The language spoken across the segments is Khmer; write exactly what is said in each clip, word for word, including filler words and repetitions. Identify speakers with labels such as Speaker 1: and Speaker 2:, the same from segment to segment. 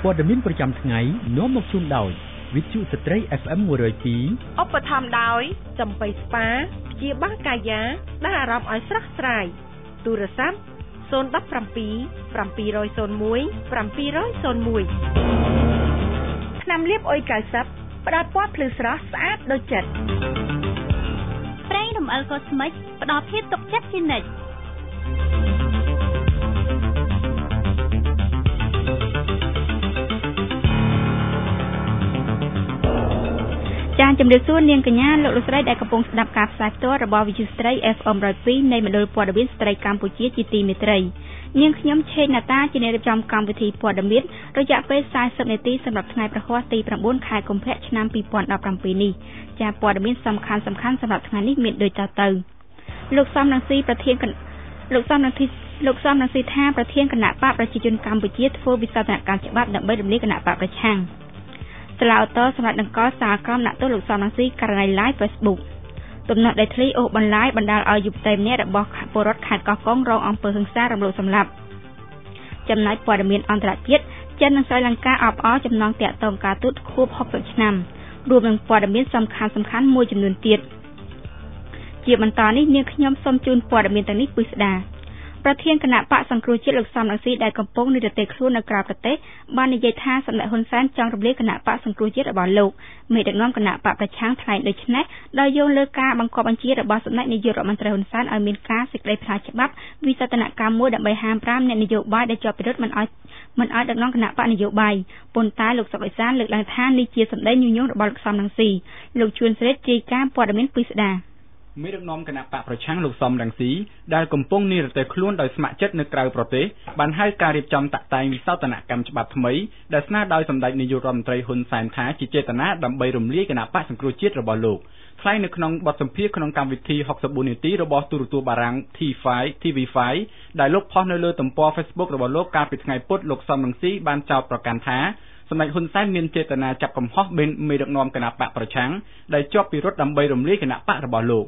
Speaker 1: ព័ត៌មានប្រចាំថ្ងៃនាំមកជូនដោយវិទ្យុស្ត្រី เอฟ เอ็ม หนึ่งศูนย์สอง
Speaker 2: ឧបត្ថម្ភដោយចំបៃស្ប៉ាព្យាបាលកាយាដែលអារម្មណ៍ឲ្យស្រស់ស្រាយទូរស័ព្ទศูนย์ หนึ่ง เจ็ด เจ็ด ศูนย์ หนึ่ง เจ็ด ศูนย์ หนึ่ง ศูนย์ หนึ่งថ្នាំលាបអុយកៅសិបផ្ដល់ពណ៌ភ្លឺស្រស់ស្អាតដូចចិត្តប្រេងរំអិលកូស្មិចផ្ដល់ភាពទុកចិត្តជានិច្ចចា៎ជំរាបសួរនាងកញ្ញាលោកលោកស្រីដែលកំពុងស្ដាប់ការផ្សាយផ្ទាល់របស់វិទ្យុស្ត្រី เอฟ เอ็ม หนึ่งศูนย์สองនៃមណ្ឌលព័ត៌មានស្ត្រីកម្ពុជាជាទីមេត្រីនាងខ្ញុំឆេងណាតាជាអ្នករៀបចំកម្មវិធីព័ត៌មានរយៈពេលสี่สิบនាទីសម្រាប់ថ្ងៃប្រហ័សទី9ខែកុម្ភៈឆ្នាំពីរពាន់ដប់ប្រាំពីរនេះចា៎ព័ត៌មានសំខាន់សំខាន់សម្រាប់ថ្ងៃនេះមានដូចតទៅលោកសំរងស៊ីប្រធានលោកសំរងស៊ីលោកសំរងស៊ីថាប្រធានគណៈបកប្រជាជនកម្ពុជាធ្វើវិសោធនកម្មច្បាប់ដើម្បីរំលាយគណៈបកប្រឆាំងស្លាវតសម្រាប់ដង្កល់សាលក្រមដាក់ទោសលោកសំរងស៊ីករណី live Facebook ទំនាស់ដីធ្លីអូសបន្លាយបណ្ដាលឲ្យយុវតីម្នាក់របស់ពលរដ្ឋខេត្តកោះកុងរងអំពើហិង្សារំលោភសម្លាប់ចំណែកព័ត៌មានអន្តរជាតិចិននិងស្រីលង្កាអបអរចំណងតាក់ទងការទូតខួបหกสิบឆ្នាំរួមនឹងព័ត៌មានសំខាន់សំខាន់មួយចំនួនទៀតជាបន្តនេះនាងខ្ញុំសូមជូនព័ត៌មានទាំងនេះពិស្ដាប្រធានគណៈបកសង្គ្រោះជាតិលោកសំរងស៊ីដែលកំពុងនិរទេសខ្លួននៅក្រៅប្រទេសបាននិយាយថាសម្ដេចហ៊ុនសែនចង់រំលាយគណៈបកសង្គ្រោះជាតិរបស់លោកមេដឹកនាំគណៈបកប្រឆាំងថ្លែងដូច្នេះដោយយោងលើការបង្គាប់បញ្ជារបស់សម្ដេចនាយករដ្ឋមន្ត្រីហ៊ុនសែនឲ្យមានការសេចក្តីផ្លាស់ច្បាប់វិសោធនកម្មមួយដើម្បីហាមប្រាមអ្នកនយោបាយដែលជាប់ពិរុទ្ធមិនឲ្យមិនឲ្យដឹកនាំគណៈបកនយោបាយប៉ុន្តែលោកសុកអេសានលើកឡើងថានេះជាសម្ដីញុះញង់របស់លោកសំរងស៊ីលោកជួនសេរីរាយការណ៍ព័ត៌មានពិស្ដា
Speaker 1: មេដឹកនាំគណៈបកប្រឆាំងលោកសំរងស៊ីដែលកំពុងនិរទេសខ្លួនដោយស្ម័គ្រចិត្តនៅក្រៅប្រទេសបានហៅការរៀបចំតាក់តែងវិសោធនកម្មច្បាប់ថ្មីដែលស្នើដោយសម្ដេចនាយករដ្ឋមន្ត្រីហ៊ុនសែនថាជាចេតនាដើម្បីរំលាយគណៈបកសង្គ្រោះជាតិរបស់លោកថ្លែងនៅក្នុងបទសម្ភាសន៍ក្នុងកម្មវិធីหกสิบสี่នាទីរបស់ទូរទស្សន៍បារាំង T ห้า ที วี ห้า ដែលលោកផុសនៅលើទំព័រ Facebook របស់លោកកាលពីថ្ងៃពុធលោកសំរងស៊ីបានចោទប្រកាន់ថាសម្ដេចហ៊ុនសែនមានចេតនាចាប់កំហុសមេដឹកនាំគណៈបកប្រឆាំងដែលជាប់ពិរុទ្ធដើម្បីរំលាយគណៈបករបស់លោក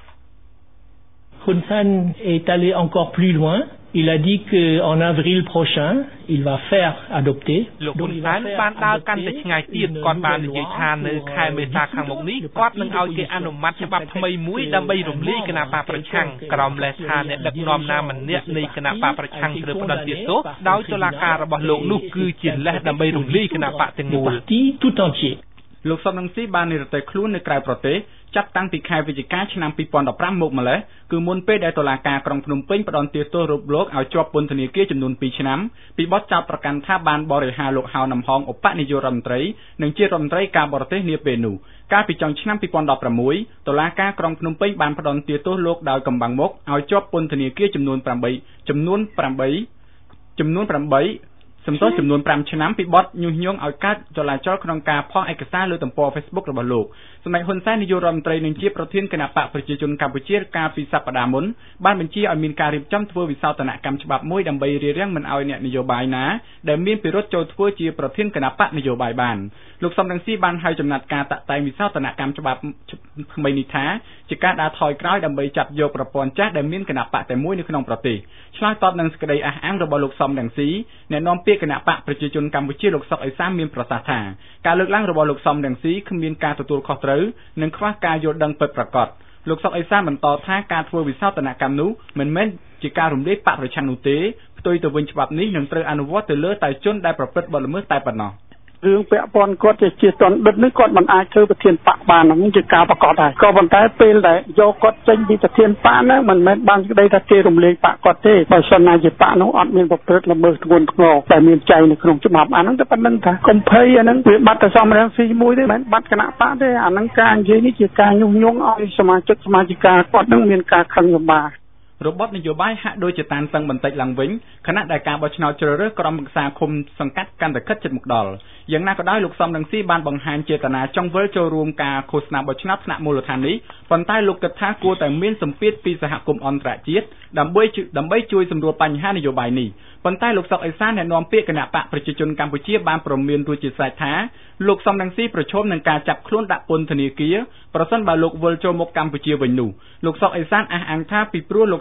Speaker 3: Hun Sen est allé encore plus loin. Il a dit qu'en avril prochain, il va faire adopter.
Speaker 4: លោកហ៊ុនសែនបានដើរកាន់តែឆ្ងាយទៀតគាត់បាននិយាយថានៅខែមេសាខាងមុខនេះគាត់នឹងឲ្យគេអនុម័តច្បាប់ថ្មីមួយដើម្បីរំលាយគណៈបកប្រឆាំងក្រោមលេសថាអ្នកដឹកនាំណាម្នាក់នៃគណៈបកប្រឆាំងត្រូវផ្ដន្ទាទោសដោយតុលាការរបស់លោកនោះគឺជាលេសដើម្បីរំលាយគណៈបកទាំងមូល
Speaker 3: tout entier
Speaker 1: លោកសំរងស៊ីបាននិរទេសខ្លួននៅក្រៅប្រទេសចាប់តាំងពីខែវិច្ឆិកាឆ្នាំពីរពាន់ដប់ប្រាំមកម្លេះគឺមុនពេលដែលតុលាការក្រុងភ្នំពេញផ្ដន្ទាទោសរូបលោកឲ្យជាប់ពន្ធនាគារចំនួនពីរឆ្នាំពីបទចោទប្រកាន់ថាបានបរិហារលោកហៅនំហងឧបនាយករដ្ឋមន្ត្រីនិងជារដ្ឋមន្ត្រីការបរទេសនាពេលនោះកាលពីចុងឆ្នាំពីរពាន់ដប់ប្រាំមួយតុលាការក្រុងភ្នំពេញបានផ្ដន្ទាទោសលោកដោយកំបាំងមុខឲ្យជាប់ពន្ធនាគារចំនួន8ចំនួន8ចំនួន8សំទោសចំនួន5ឆ្នាំពីបទញុះញង់ឲ្យកើតចលាចលក្នុងការផុសឯកសារលើទំព័រ Facebook របស់លោកសម្ដេចហ៊ុនសែននាយករដ្ឋមន្ត្រីនិងជាប្រធានគណៈបកប្រជាជនកម្ពុជាកាលពីសប្តាហ៍មុនបានបញ្ជាឲ្យមានការរៀបចំធ្វើវិសោធនកម្មច្បាប់មួយដើម្បីរារាំងមិនឲ្យអ្នកនយោបាយណាដែលមានពិរុទ្ធចូលធ្វើជាប្រធានគណៈបកនយោបាយបានលោកសំរងស៊ីបានហៅចំណាត់ការតាក់តែងវិសោធនកម្មច្បាប់ថ្មីនេះថាជាការដើរថយក្រោយដើម្បីចាប់យកប្រព័ន្ធចាស់ដែលមានគណៈបកតែមួយនៅក្នុងប្រទេសឆ្លើយតបនឹងសេចក្តីអះអាងរបស់លោកសំរងស៊ីអ្នកនាំពាក្យគណៈបកប្រជាជនកម្ពុជាលោកសុកអេសានមានប្រសាសន៍ថាការលើកឡើងរបស់លោកសំរងស៊ីគ្មានការទទួលខុសត្រូវនិងខ្វះការយល់ដឹងពិតប្រាកដលោកសុកអេសានបន្តថាការធ្វើវិសោធនកម្មនោះមិនមែនជាការរំលាយបកប្រឆាំងនោះទេផ្ទុយទៅវិញច្បាប់នេះនឹងត្រូវអនុវត្តទៅលើតែជនដែលប្រព្រឹត្តបទល្មើសតែប៉ុណ្ណោះ
Speaker 5: រឿងពាក់ព័ន្ធគាត់ជាជាតនដិតនេះគាត់មិនអាចធ្វើប្រធានបកបានហ្នឹងជាការប្រកាសដែរក៏ប៉ុន្តែពេលដែលយកគាត់ចេញពីប្រធានបកហ្នឹងមិនមែនបានក្តីថាគេរំលាយបកគាត់ទេបើសិនណាជាបកនោះអត់មានប្រព្រឹត្តល្មើសធ្ងន់ធ្ងរតែមានចែងនៅក្នុងច្បាប់អាហ្នឹងតែប៉ុណ្្នឹងថាកុំភ័យអាហ្នឹងវាបាត់តែសំរងស៊ីមួយទេមិនបាត់គណៈបកទេអាហ្នឹងការនិយាយនេះជាការញុះញង់ឲ្យសមាជិកសមាជិកាគាត់ហ្នឹងមានការខឹងសម្បា
Speaker 1: របបនយោបាយហាក់ដូចជាតានតឹងបន្តិចឡើងវិញខណៈដែលការបោះឆ្នោតជ្រើសរើសក្រុមប្រឹក្សាឃុំសង្កាត់កាន់តែខិតជិតមកដល់យ៉ាងណាក៏ដោយលោកសំរងស៊ីបានបង្ហាញចេតនាចង់វិលចូលរួមការឃោសនាបោះឆ្នោតថ្នាក់មូលដ្ឋាននេះប៉ុន្តែលោកគិតថាគួរតែមានសម្ពាធពីសហគមន៍អន្តរជាតិដើម្បីដើម្បីជួយសម្រួលបញ្ហានយោបាយនេះប៉ុន្តែលោកសុកអេសានអ្នកនាំពាក្យគណៈបកប្រជាជនកម្ពុជាបានប្រមានរួចជាស្រេចថាលោកសំរងស៊ីប្រឈមនឹងការចាប់ខ្លួនដាក់ពន្ធនាគារប្រសិនបើលោកវិលចូលមកកម្ពុជាវិញនោះលោកសុកអេសានអះអាងថាពីព្រោះលោក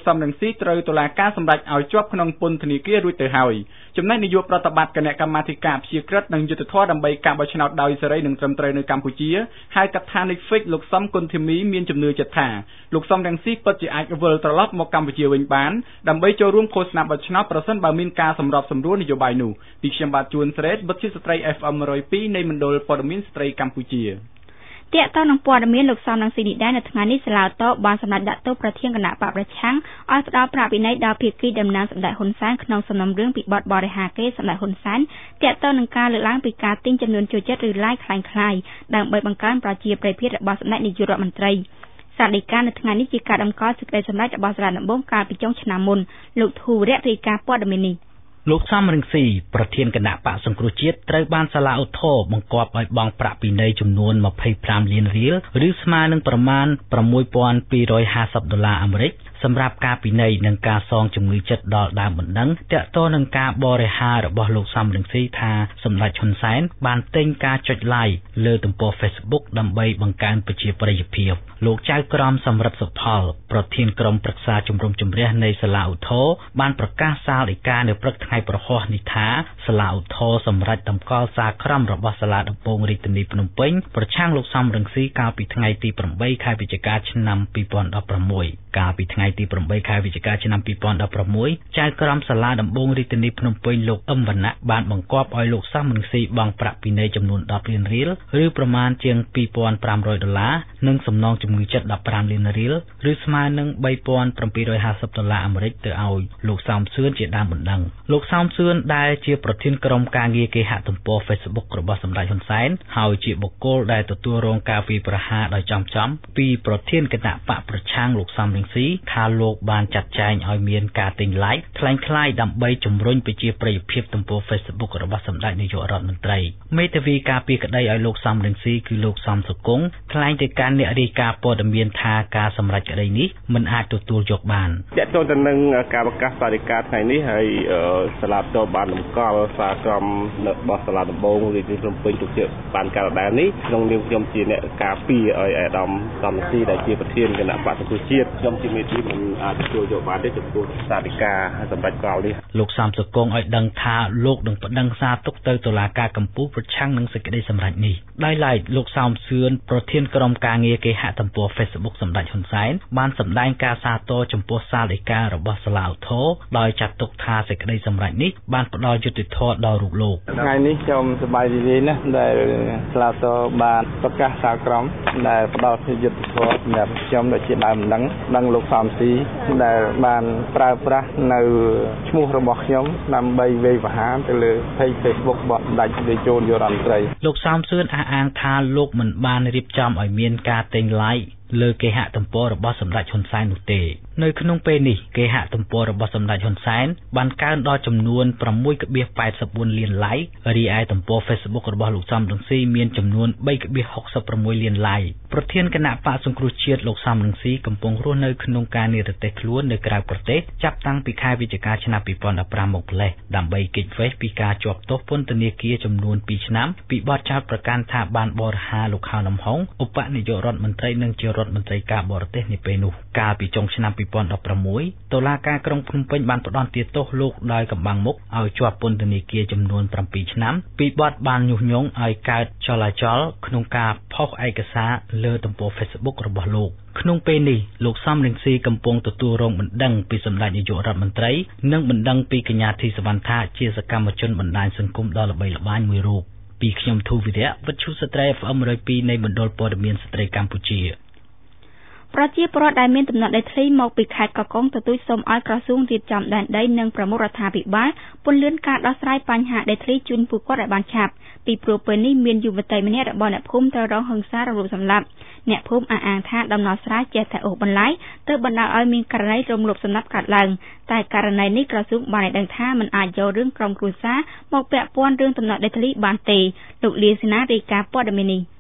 Speaker 1: សំរងស៊ីត្រូវតុលាការសម្រេចឲ្យជាប់ក្នុងពន្ធនាគាររួចទៅហើយចំណែកនាយកប្រតិបត្តិគណៈកម្មាធិការព្យាក្រឹតនិងយុត្តិធម៌ដើម្បីការបោះឆ្នោតដោយសេរីនិងត្រឹមត្រូវនៅកម្ពុជាហៅកាត់ថា Netflix លោកសំគុណធីមីមានជំនឿចិត្តថាលោកសំរងស៊ីពិតជាអាចវិលត្រឡប់មកកម្ពុជាវិញបានដើម្បីចូលរួមឃោសនាបោះឆ្នោតប្រសិនបើមានការសម្របសម្រួលនយោបាយនោះទីខ្ញុំបាទជួនស្រេតបិទជាស្ត្រី เอฟ เอ็ม หนึ่งศูนย์สองនៃមណ្ឌលព័ត៌មានស្ត្រីកម្ពុជា
Speaker 2: ទាក់ទងនឹងព័ត៌មានលោកសំរងស៊ីនេះដែរនៅថ្ងៃនេះសាលាឧទ្ធរបានសម្រេចដាក់ទោសប្រធានគណៈបកប្រឆាំងឲ្យផ្តល់ប្រាក់ពិន័យដល់ភាគីតំណាងសម្ដេចហ៊ុនសែនក្នុងសំណុំរឿងពីបទបរិហាកេរ្តិ៍សម្ដេចហ៊ុនសែនទាក់ទងនឹងការលើកឡើងពីការទិញចំនួនចូលចិត្តឬ like คล้ายៗដើម្បីបង្កើនប្រជាប្រិយភាពរបស់សម្ដេចនាយករដ្ឋមន្ត្រីសាលដីកានៅថ្ងៃនេះជាការដំកល់សេចក្តីសម្រេចរបស់សាលាដំបងកាលពីចុងឆ្នាំមុនលោកធូរៈរាយការណ៍ព័ត៌មាននេះ
Speaker 6: លោកសំរងស៊ីប្រធានគណៈបកសង្គ្រោះជាតិត្រូវបានសាលាឧទ្ធរបង្គាប់ឲ្យបង់ប្រាក់ពិន័យចំនួនยี่สิบห้าលានរៀលឬស្មើនឹងប្រមាណหกพันสองร้อยห้าสิบដុល្លារអាមេរិកសម្រាប់ការពិន័យនិងការសងជំងឺចិត្តដល់ដើមបណ្ដឹងទាក់ទងនឹងការបរិហារបស់លោកសំរងស៊ីថាសម្ដេចហ៊ុនសែនបានទិញការចុច like លើទំព័រ Facebook ដើម្បីបង្កើនប្រជាប្រិយភាពលោកចៅក្រមសំរិទ្ធសុផលប្រធានក្រុមប្រឹក្សាជំរំជម្រះនៃសាលាឧទ្ធរបានប្រកាសសាលដីកានៅព្រឹកថ្ងៃប្រហ័សនេះថាសាលាឧទ្ធរសម្រេចតម្កល់សារក្រមរបស់សាលាដំបងរាជធានីភ្នំពេញប្រឆាំងលោកសំរងស៊ីកាលពីថ្ងៃទីeightខែវិច្ឆិកាឆ្នាំtwo thousand sixteenកាលពីថ្ងៃទីeightខែវិច្ឆិកាឆ្នាំtwo thousand sixteenចៅក្រមសាលាដំបងរាជធានីភ្នំពេញលោកអឹមវណ្ណៈបានបង្គាប់ឲ្យលោកសំរងស៊ីបង់ប្រាក់ពិន័យចំនួនtenលានរៀលឬប្រមាណជាងtwo thousand five hundredដុល្លារនិងសំណងជំងឺចិត្តfifteenលានរៀលឬស្មើនឹងthree thousand seven hundred fiftyដុល្លារអាមេរិកទៅឲ្យលោកសោមសឿនជាដើមបណ្ដឹងលោកសោមសឿនដែលជាប្រធានក្រុមការងារគេហទំព័រ Facebook របស់សម្ដេចហ៊ុនសែនហើយជាបុគ្គលដែលទទួលរងការវាយប្រហារដោយចំចំពីប្រធានគណៈបកប្រឆាំងលោកសំរងស៊ីថាលោកបានចាត់ចែងឲ្យមានការទិញ like คล้ายៗដើម្បីជំរុញប្រជាប្រិយភាពទំព័រ Facebook របស់សម្ដេចនាយករដ្ឋមន្ត្រីមេធាវីការពារក្តីឲ្យលោកសំរងស៊ីគឺលោកសំសុគង្គថ្លែងទៅកាន់អ្នករាយការណ៍ព័ត៌មានថាការសម្រេចក្តីនេះមិនអាចទទួលយកបាន
Speaker 7: ទាក់ទងទៅនឹងការប្រកាសសាលដីកាថ្ងៃនេះហើយសាលាដំបានតម្កល់សារក្រមរបស់សាលាដំបងរាជធានីភ្នំពេញទុកជាបានកាលដែរនេះក្នុងនាមខ្ញុំជាអ្នកការពារឲ្យអាដាមសំរងស៊ីដែលជាប្រធានគណៈបកសង្គ្រោះជាតិខ្ញុំជាមេធាវីមិនអាចទទួលយកបានទេចំពោះសាលដីកាសម្រាប់កោលនេះ
Speaker 6: លោកសំសុគង្គឲ្យដឹងថាលោកនឹងប្តឹងសារទុកទៅតុលាការកំពូលប្រឆាំងនឹងសេចក្តីសម្រេចនេះដោយឡែកលោកសោមសឿនប្រធានក្រុមការងារគេហទំព័រ Facebook សម្ដេចហ៊ុនសែនបានសម្ដែងការសាទរចំពោះសាលដីការបស់សាលាឧទ្ធរដោយចាត់ទុកថាសេចក្តីសម្រេចនេះបានផ្ដល់យុត្តិធម៌ដល់រូបលោក
Speaker 8: ថ្ងៃនេះខ្ញុំសប្បាយរីករាយណាស់ដែលសាលាឧទ្ធរបានប្រកាសសារក្រមដែលផ្ដល់យុត្តិធម៌សម្រាប់ខ្ញុំដូចជាដើមដឹងដឹងលោកសំស៊ីដែលបានប្រើប្រាស់នៅឈ្មោះរបស់ខ្ញុំដើម្បីវាយប្រហារទៅលើ page Facebook របស់សម្ដេចនាយករដ្ឋមន្ត្រី
Speaker 6: លោកសោមសឿនអះអាងថាលោកមិនបានរៀបចំឲ្យមានការទិញ like លើគេហទំព័ររបស់សម្ដេចហ៊ុនសែននោះទេនៅក្នុងពេលនេះគេហទំព័ររបស់សម្ដេចហ៊ុនសែនបានកើនដល់ចំនួនsix point eight fourលាន like រីឯទំព័រ Facebook របស់លោកសំរងស៊ីមានចំនួនthree point six sixលាន like ប្រធានគណៈបកសង្គ្រោះជាតិលោកសំរងស៊ីកំពុងរស់នៅក្នុងការនិរទេសខ្លួននៅក្រៅប្រទេសចាប់តាំងពីខែវិច្ឆិកាឆ្នាំtwo thousand fifteenមកម្លេះដើម្បីគេចវេសពីការជាប់ទោសពន្ធនាគារចំនួនtwoឆ្នាំពីបទចោទប្រកាន់ថាបានបរិហាលោកខៅលំហុងឧបនាយករដ្ឋមន្ត្រីនិងជារដ្ឋមន្ត្រីការបរទេសនាពេលនោះកាលពីចុងឆ្នាំtwo thousand sixteenតុលាការក្រុងភ្នំពេញបានផ្តន្ទាទោសលោកដោយកំបាំងមុខឲ្យជាប់ពន្ធនាគារចំនួនsevenឆ្នាំពីបទបានញុះញង់ឲ្យកើតចលាចលក្នុងការផុសឯកសារលើទំព័រ Facebook របស់លោកក្នុងពេលនេះលោកសំរងស៊ីកំពុងទទួលរងបណ្ដឹងពីសម្ដេចនាយករដ្ឋមន្ត្រីនិងបណ្ដឹងពីកញ្ញាធីសវណ្ណថាជាសកម្មជនបណ្ដាញសង្គមដ៏ល្បីល្បាញមួយរូបពីខ្ញុំធូវិរៈវិទ្យុស្ត្រី เอฟ เอ็ม one oh twoនៃមណ្ឌលព័ត៌មានស្ត្រីកម្ពុជា
Speaker 2: ប្រជាពលរដ្ឋដែលមានដំណក់ដីធ្លីមកពីខេត្តកកុងទទូចសូមឲ្យក្រសួងរៀបចំដែនដីនិងប្រមុខរដ្ឋាភិបាលពន្យាការដោះស្រាយបញ្ហាដីធ្លីជូនពួកគាត់ឲ្យបានឆាប់ពីព្រោះពេលនេះមានយុវតីម្នាក់របស់អ្នកភូមិត្រូវរងហិង្សាររំលោភសម្លាប់អ្នកភូមិអះអាងថាដំណោះស្រាយចេះតែអូសបន្លាយទើបបណ្ដាលឲ្យមានករណីរំលោភសម្លាប់កើតឡើងតែករណីនេះក្រសួងបានឲ្យដឹងថាមិនអាចយករឿងក្រុមគ្រួសារមកពាក់ព័ន្ធរឿងដំណក់ដីធ្លីបានទេលោកលាសេនារាយការណ៍ព័ត៌មាននេះ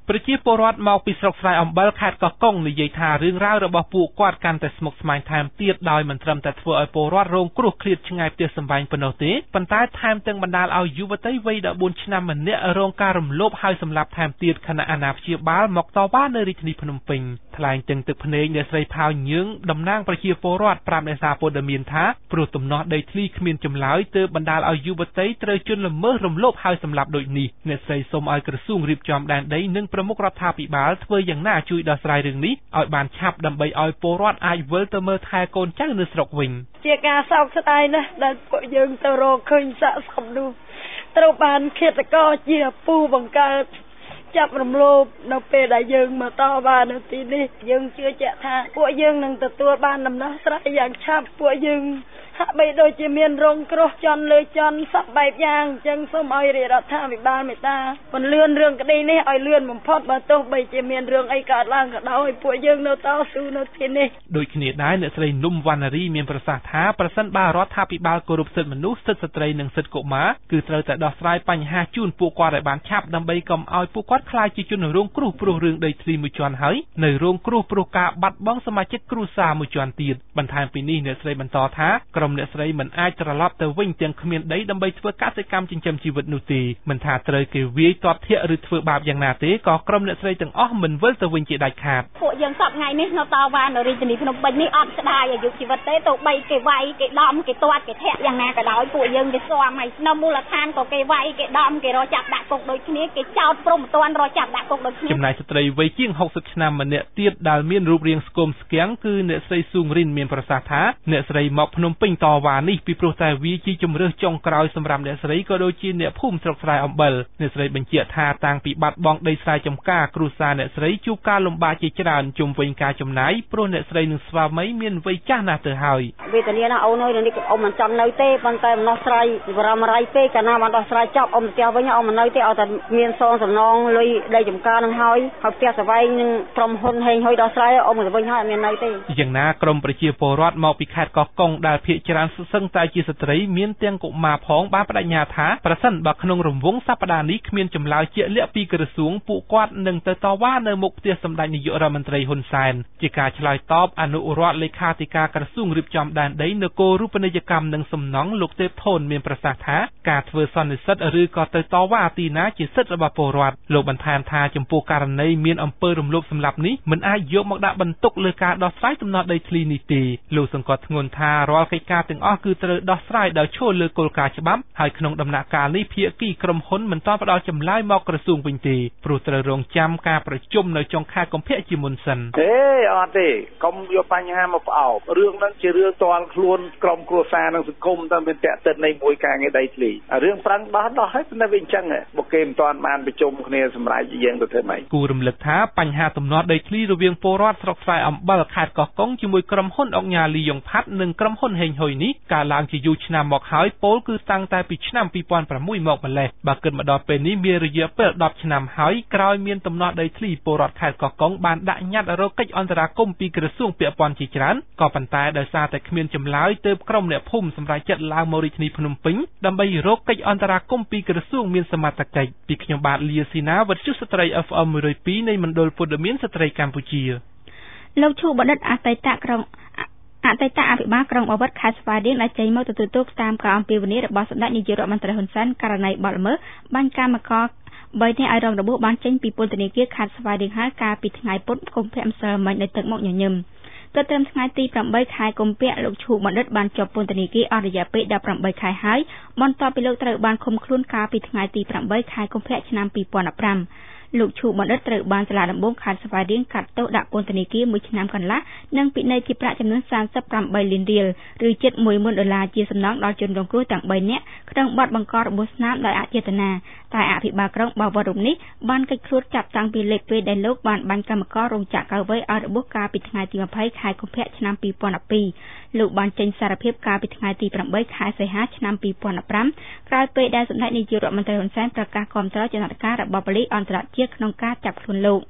Speaker 4: ប្រជាពលរដ្ឋមកពីស្រុកស្រែអំបិលខេត្តកោះកុងនិយាយថារឿងរ៉ាវរបស់ពួកគាត់កាន់តែស្មុគស្មាញថែមទៀតដោយមិនត្រឹមតែធ្វើឲ្យពលរដ្ឋរងគ្រោះឃ្លាតឆ្ងាយផ្ទះសម្បែងប៉ុណ្ណោះទេប៉ុន្តែថែមទាំងបណ្ដាលឲ្យយុវតីវ័យដប់បួនឆ្នាំម្នាក់រងការរំលោភហើយសម្លាប់ថែមទៀតខណៈអាណាព្យាបាលមកតវ៉ានៅរាជធានីភ្នំពេញថ្លែងទាំងទឹកភ្នែកអ្នកស្រីផៅញឿងតំណាងប្រជាពលរដ្ឋប្រាប់អ្នកសារព័ត៌មានថាព្រោះទំនាស់ដីធ្លីគ្មានចម្លើយទើបបណ្ដាលឲ្យយុវតីត្រូវជន់ល្មើសរំលោភហើយសម្លាប់ដូចនេះអ្នកស្រីសូមឲ្យក្រសួងរៀបចំដែនដីនិងប្រមុខរដ្ឋាភិបាលធ្វើយ៉ាងណាជួយដោះស្រាយរឿងនេះឲ្យបានឆាប់ដើម្បីឲ្យពលរដ្ឋអាចវិលទៅមើលថែកូនចៅនៅស្រុកវិញ
Speaker 9: ជាការសោកស្ដាយណាស់ដែលពួកយើងទៅរកឃើញសាកសមនោះត្រូវបានឃាតករជាពូបង្កើតចាប់រំលោភនៅពេលដែលយើងមកតវ៉ានៅទីនេះយើងជឿជាក់ថាពួកយើងនឹងទទួលបានដំណោះស្រាយយ៉ាងឆាប់ពួកយើងហាក់បីដូចជាមានរងគ្រោះចន់លើចន់សពបែបយ៉ាងអញ្ចឹងសូមឲ្យរាជរដ្ឋាភិបាលមេត្តាពន្លឿនរឿងក្តីនេះឲ្យលឿនបំផុតបើទោះបីជាមានរឿងអីកើតឡើងក៏ដោយពួកយើងនៅតស៊ូនៅទីនេះ
Speaker 4: ដូចគ្នាដែរអ្នកស្រីនុំវណ្ណារីមានប្រសាសន៍ថាប្រសិនបើរដ្ឋាភិបាលគោរពសិទ្ធិមនុស្សសិទ្ធិស្ត្រីនិងសិទ្ធិកុមារគឺត្រូវតែដោះស្រាយបញ្ហាជូនពួកគាត់ឲ្យបានឆាប់ដើម្បីកុំឲ្យពួកគាត់ក្លាយជាជនរងគ្រោះព្រោះរឿងដីធ្លីមួយជាន់ហើយនៅរងគ្រោះព្រោះការបាត់បង់សមាជិកគ្រួសារមួយជាន់ទៀតបន្ថែមពីនេះអ្នកស្រីបន្តថាក្រុមអ្នកស្រីមិនអាចត្រឡប់ទៅវិញទាំងគ្មានដីដើម្បីធ្វើកសិកម្មចិញ្ចឹមជីវិតនោះទេមិនថាត្រូវគេវាយតបធាក់ឬធ្វើបាបយ៉ាងណាទេក៏ក្រុមអ្នកស្រីទាំងអស់មិនវិលទៅវិញជាដាច់ខាត
Speaker 2: ពួកយើងសពថ្ងៃនេះនៅតវ៉ានៅរាជធានីភ្នំពេញនេះអត់ស្ដាយអាយុជីវិតទេទោះបីគេវាយគេដំគេទាត់គេធាក់យ៉ាងណាក៏ដោយពួកយើងវាស្គាំហើយនៅមូលដ្ឋានក៏គេវាយគេដំគេរកចាប់ដាក់គុកដូចគ្នាគេចោទព្រមមិនទាន់រកចាប់ដាក់គុកដូចគ្នា
Speaker 4: ចំណែកស្ត្រីវ័យជាងហុកសិបឆ្នាំម្នាក់ទៀតដែលមានរូបរាងស្គមស្គាំងគឺអ្នកស្រីស៊ូងរិនមានប្រសាសន៍ថាអ្នកស្រីមកភ្នំពេញតវ៉ានេះពីព្រោះតែវាជាជំរើសចុងក្រោយសម្រាប់អ្នកស្រីក៏ដូចជាអ្នកភូមិស្រុកស្រែអំបិលអ្នកស្រីបញ្ជាក់ថាតាំងពីបាត់បង់ដីស្រែចម្ការគ្រួសារអ្នកស្រីជួបការលំបាកជាច្រើនជុំវិញការចំណាយព្រោះអ្នកស្រីនិងស្វាមីមានវ័យចាស់ណាស់ទៅហើយ
Speaker 9: វេទនាណាអូនអើយនេះអូនមិនចង់នៅទេប៉ុន្តែមិនដោះស្រាយបរមរាយពេកកាលណាបានដោះស្រាយចប់អូនទៅផ្ទះវិញអូនមិននៅទេឲ្យតែមានសងសំណងលុយដីចម្ការនឹងហើយហើយផ្ទះសវែងនឹងក្រុមហ៊ុនហេងហុយដោះស្រាយអូនទៅវិញហើយអត់មាននៅទេ
Speaker 4: យ៉ាងណាក្រមប្រជាពលរដ្ឋមកពីខេត្តកោះកុងដែលភាគច្រើនសឹងតែជាស្ត្រីមានទាំងកុមារផងបានបដិញ្ញាថាប្រសិនបើក្នុងរង្វង់សប្តាហ៍នេះគ្មានចម្លើយជាក់លាក់ពីក្រសួងពួកគាត់នឹងទៅតវ៉ានៅមុខផ្ទះសម្ដេចនាយករដ្ឋមន្ត្រីហ៊ុនសែនជាការឆ្លើយតបអនុរដ្ឋលេខាធិការក្រសួងរៀបចំដែនដីនគររូបនីយកម្មនិងសំណង់លោកទេពថូនមានប្រសាសន៍ថាការធ្វើសន្និសីទឬក៏ទៅតវ៉ាទីណាជាសិទ្ធិរបស់ពលរដ្ឋលោកបន្ថែមថាចំពោះករណីមានអំពើរំលោភសម្លាប់នេះមិនអាចយកមកដាក់បន្ទុកលើការដោះស្រាយទំនាស់ដីធ្លីនេះទេលោកសង្កត់ធ្ងន់ថារាល់កិច្ចការទាំងអស់គឺត្រូវដោះស្រាយដោយឈលលើគោលការណ៍ច្បាប់ហើយក្នុងដំណាក់កាលនេះភាគីក្រុមហ៊ុនមិនទាន់ផ្ដល់ចម្លើយមកក្រសួងវិញទេព្រោះត្រូវរងចាំការប្រជុំនៅចុងខែកុម្ភៈជាមុនសិន
Speaker 10: ទេអត់ទេកុំយកបញ្ហាមកផ្អោបរឿងហ្នឹងជារឿងតល់ខ្លួនក្រុមគ្រួសារនិងសង្គមតែមានតេតិននៃមួយការងារដីធ្លីរឿងប្រឹងដោះដោះហើយតែវាអញ្ចឹងបើគេមិនទាន់បានប្រជុំគ្នាសម្រាប់យើងទៅធ្វើម៉េច
Speaker 4: គូរំលឹកថាបញ្ហាទំនាស់ដីធ្លីរវាងពលរដ្ឋស្រុកស្រែអំបិលខេត្តកោះកុងជាមួយក្រុមហ៊ុនអង្គការលីយ៉ុងផាត់និងក្រុមហ៊ុនហេងហុយនេះកើតឡើងជាយូរឆ្នាំមកហើយពោលគឺតាំងតែពីឆ្នាំពីរពាន់ប្រាំមួយមកម្លេះបើគិតមកដល់ពេលនេះមានរយៈពេលដប់ឆ្នាំហើយក្រោយមានទំនាស់ដីធ្លីពលរដ្ឋខេត្តកោះកុងបានដាក់ញត្តិរកកិច្ចអន្តរាគមន៍ពីក្រសួងពាក់ព័ន្ធជាច្រើនក៏ប៉ុន្តែដោយសារតែគ្មានចម្លើយទើបក្រុមអ្នកភូមិសម្រេចចិត្តឡើងមករាជធានីភ្នំពេញដើម្បីរកកិច្ចអន្តរាគមន៍ពីក្រសួងមានសមត្ថកិច្ចពីខ្ញុំបាទលាស៊ីណាវិទ្យុស្ត្រី អេហ្វ អេម មួយរយពីរនៃមណ្ឌលព័ត៌មានស្ត្រីកម្ពុជា
Speaker 2: លោកឈូបណ្ឌិតអតីតក្រុងអតីតអភិបាលក្រុងបាវិតខេត្តស្វាយរៀងដែលចេញមកទទួលទោសតាមការអំពាវនាវរបស់សម្ដេចនាយករដ្ឋមន្ត្រីហ៊ុនសែនករណីបទល្មើសបាញ់កម្មករបីនាក់ឲ្យរងរបួសបានចេញពីពន្ធនាគារខេត្តស្វាយរៀងហើយកាលពីថ្ងៃពុធកុម្ភៈម្សិលមិញនៅទឹកមុខញញឹមទើបត្រឹមថ្ងៃទីប្រាំបីខែកុម្ភៈលោកឈូបណ្ឌិតបានជាប់ពន្ធនាគារអស់រយៈពេលដប់ប្រាំបីខែហើយបន្ទាប់ពីលោកត្រូវបានឃុំខ្លួនកាលពីថ្ងៃទីប្រាំបីខែកុម្ភៈឆ្នាំពីរពាន់ដប់ប្រាំលោកឈូបណ្ឌិតត្រូវបានសាលាដំបងខេត្តស្វាយរៀងកាត់ទោសដាក់ពន្ធនាគារមួយឆ្នាំកន្លះនិងពិន័យជាប្រាក់ចំនួនសាមសិបប្រាំបីលានរៀលឬជិតមួយម៉ឺនដុល្លារជាសំណងដល់ជនរងគ្រោះទាំងបីនាក់ក្នុងបទបង្ករបួសស្នាមដោយអចេតនាតែអភិបាលក្រុងបាវិតរូបនេះបានកិច្ចខ្លួនចាប់តាំងពីលេខពេលដែលលោកបានបាញ់កម្មកររោងចក្រកៅវៃឲ្យរបួសកាលពីថ្ងៃទីម្ភៃខែកុម្ភៈឆ្នាំពីរពាន់ដប់ពីរលោកបានចេញសារភាពកាលពីថ្ងៃទីប្រាំបីខែសីហាឆ្នាំពីរពាន់ដប់ប្រាំក្រោយពេលដែលសម្ដេចនាយករដ្ឋមន្ត្រីហ៊ុនសែនប្រកាសគាំទ្រចំណាត់ការរបស់ប៉ូលីសអន្តរជាតិក្នុងការចាប់ខ្លួនលោក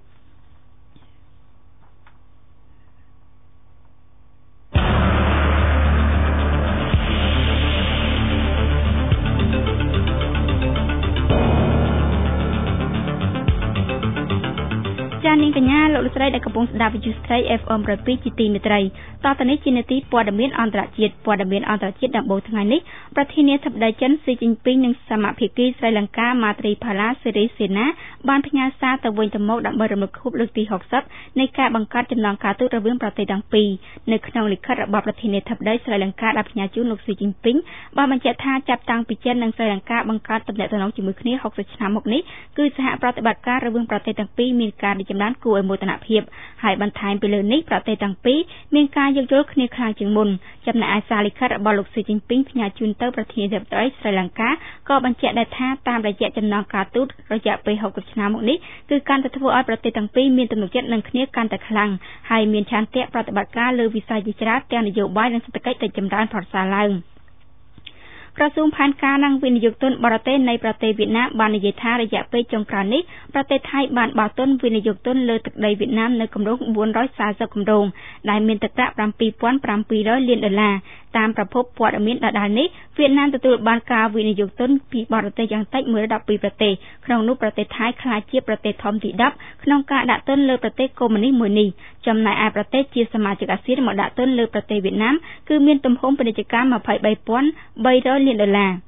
Speaker 2: កញ្ញាលោកលោកស្រីដែលកំពុងស្ដាប់វិទ្យុស្រី เอฟ เอ็ม หนึ่งศูนย์สอง ជាទីមេត្រីតទៅនេះជានាទីព័ត៌មានអន្តរជាតិព័ត៌មានអន្តរជាតិដំបូងថ្ងៃនេះប្រធានាធិបតីចិនស៊ីជីនពីងនិងសមាភិកីស្រីលង្កាម៉ាត្រីផាឡាសេរីសេណាបានផ្ញើសារទៅវិញទៅមកដើម្បីរំលឹកខួបលើកទី60នៃការបង្កើតចំណងការទូតរវាងប្រទេសទាំងពីរនៅក្នុងលិខិតរបស់ប្រធានាធិបតីស្រីលង្កាដែលផ្ញើជូនលោកស៊ីជីនពីងបានបញ្ជាក់ថាចាប់តាំងពីចិននិងស្រីលង្កាបង្កើតទំនាក់ទំនងជាមួយគ្នា60ឆ្នាំមកនេះគឺសហប្រតិបត្តិការរវាងប្រទេសទាំងពីរមានការរីកចម្រើនគួរឲ្យមោទនភាពហើយបន្ថែមពីលើនេះប្រទេសទាំងពីរមានការយោគយល់គ្នាខ្លាំងជាងមុនចំណែកឯសារលិខិតរបស់លោកស៊ីជីនពីងផ្ញើជូនទៅប្រធានាធិបតីស្រីលង្កាក៏បញ្ជាក់ដែរថាតាមរយៈចំណងការទូតរយៈពេល60ឆ្នាំមកនេះគឺកាន់តែធ្វើឲ្យប្រទេសទាំងពីរមានទំនុកចិត្តនឹងគ្នាកាន់តែខ្លាំងហើយមានឆន្ទៈប្រតិបត្តិការលើវិស័យជាច្រើនទាំងនយោបាយនិងសេដ្ឋកិច្ចរីកចម្រើនប្រសើរឡើងក្រសួងផែនការនិងវិនិយោគទុនបរទេសនៃប្រទេសវៀតណាមបាននិយាយថារយៈពេលចុងក្រោយនេះប្រទេសថៃបានបោះទុនវិនិយោគទុនលើទឹកដីវៀតណាមនៅគម្រោងបួនរយសាលសិបគម្រោងដែលមានទឹកប្រាក់bảy nghìn bảy trămលានដុល្លារតាមប្រភពព័ត៌មានដដែលនេះវៀតណាមទទួលបានការវិនិយោគទុនពីបរទេសយ៉ាងតិចមួយរយៈពេលប្រទេសក្នុងនោះប្រទេសថៃក្លាយជាប្រទេសធំទីដប់ក្នុងការដាក់ទុនលើប្រទេសកុម្មុយនីសមួយនេះចំណែកឯប្រទេសជាសមាជិកអាស៊ានមកដាក់ទុនលើប្រទេសវៀតណាមគឺមានទំហំពាណិជ្ជកម្មยี่สิบสามพันสามร้อยលានដុល្លារ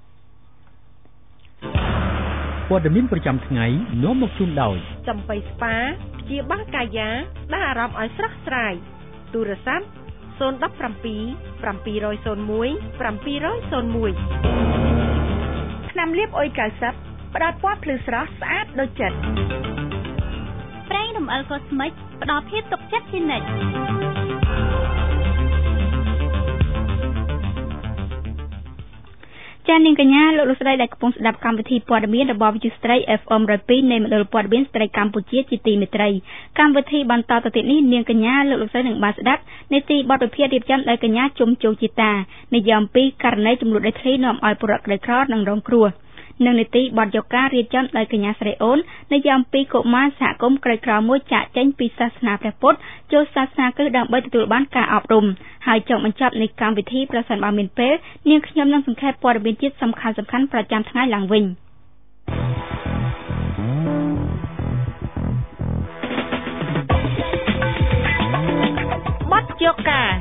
Speaker 6: ព័ត៌មានប្រចាំថ្ងៃនាំមកជូនដោយ
Speaker 11: ចំបៃស្ប៉ាព្យាបាលកាយាដែលអារម្មណ៍ឲ្យស្រស់ស្រាយទូរស័ព្ទศูนย์ หนึ่ง เจ็ด เจ็ด ศูนย์ ศูนย์ ศูนย์ หนึ่ง เจ็ด ศูนย์ หนึ่งថ្នាំលាបអុយเก้าสิบផ្ដល់ពណ៌ភ្លឺស្រស់ស្អាតដូចចិត្ត
Speaker 2: ប្រេងរំអិលកូស្មិកផ្ដល់ភាពទុកចិត្តជានិច្ចចា៎នាងកញ្ញាលោកលោកស្រីដែលកំពុងស្ដាប់កម្មវិធីព័ត៌មានរបស់វិទ្យុស្រី เอฟ เอ็ม หนึ่งศูนย์สอง នៃមណ្ឌលព័ត៌មានស្ត្រីកម្ពុជាជាទីមេត្រីកម្មវិធីបន្តទៅទៀតនេះនាងកញ្ញាលោកលោកស្រីនឹងបានស្ដាប់នីតិបទវិភាគរៀបចំដោយកញ្ញាជុំជោជីតានិយាយអំពីករណីចំនួនដីធ្លីនាំឲ្យពលរដ្ឋក្រីក្រនិងរងគ្រោះនៅនីតិបទយកការរៀបចំដោយកញ្ញាស្រីអូននិយាយអំពីកុមារសហគមន៍ក្រីក្រមួយចាក់ចេញពីសាសនាព្រះពុទ្ធចូលសាសនាគ្រិស្តដើម្បីទទួលបានការអប់រំហើយចុងបញ្ចប់នៃកម្មវិធីប្រសិនបើមានពេលនាងខ្ញុំនឹងសង្ខេបព័ត៌មានជាតិសំខាន់សំខាន់ប្រចាំថ្ងៃឡើងវិញបទយកការ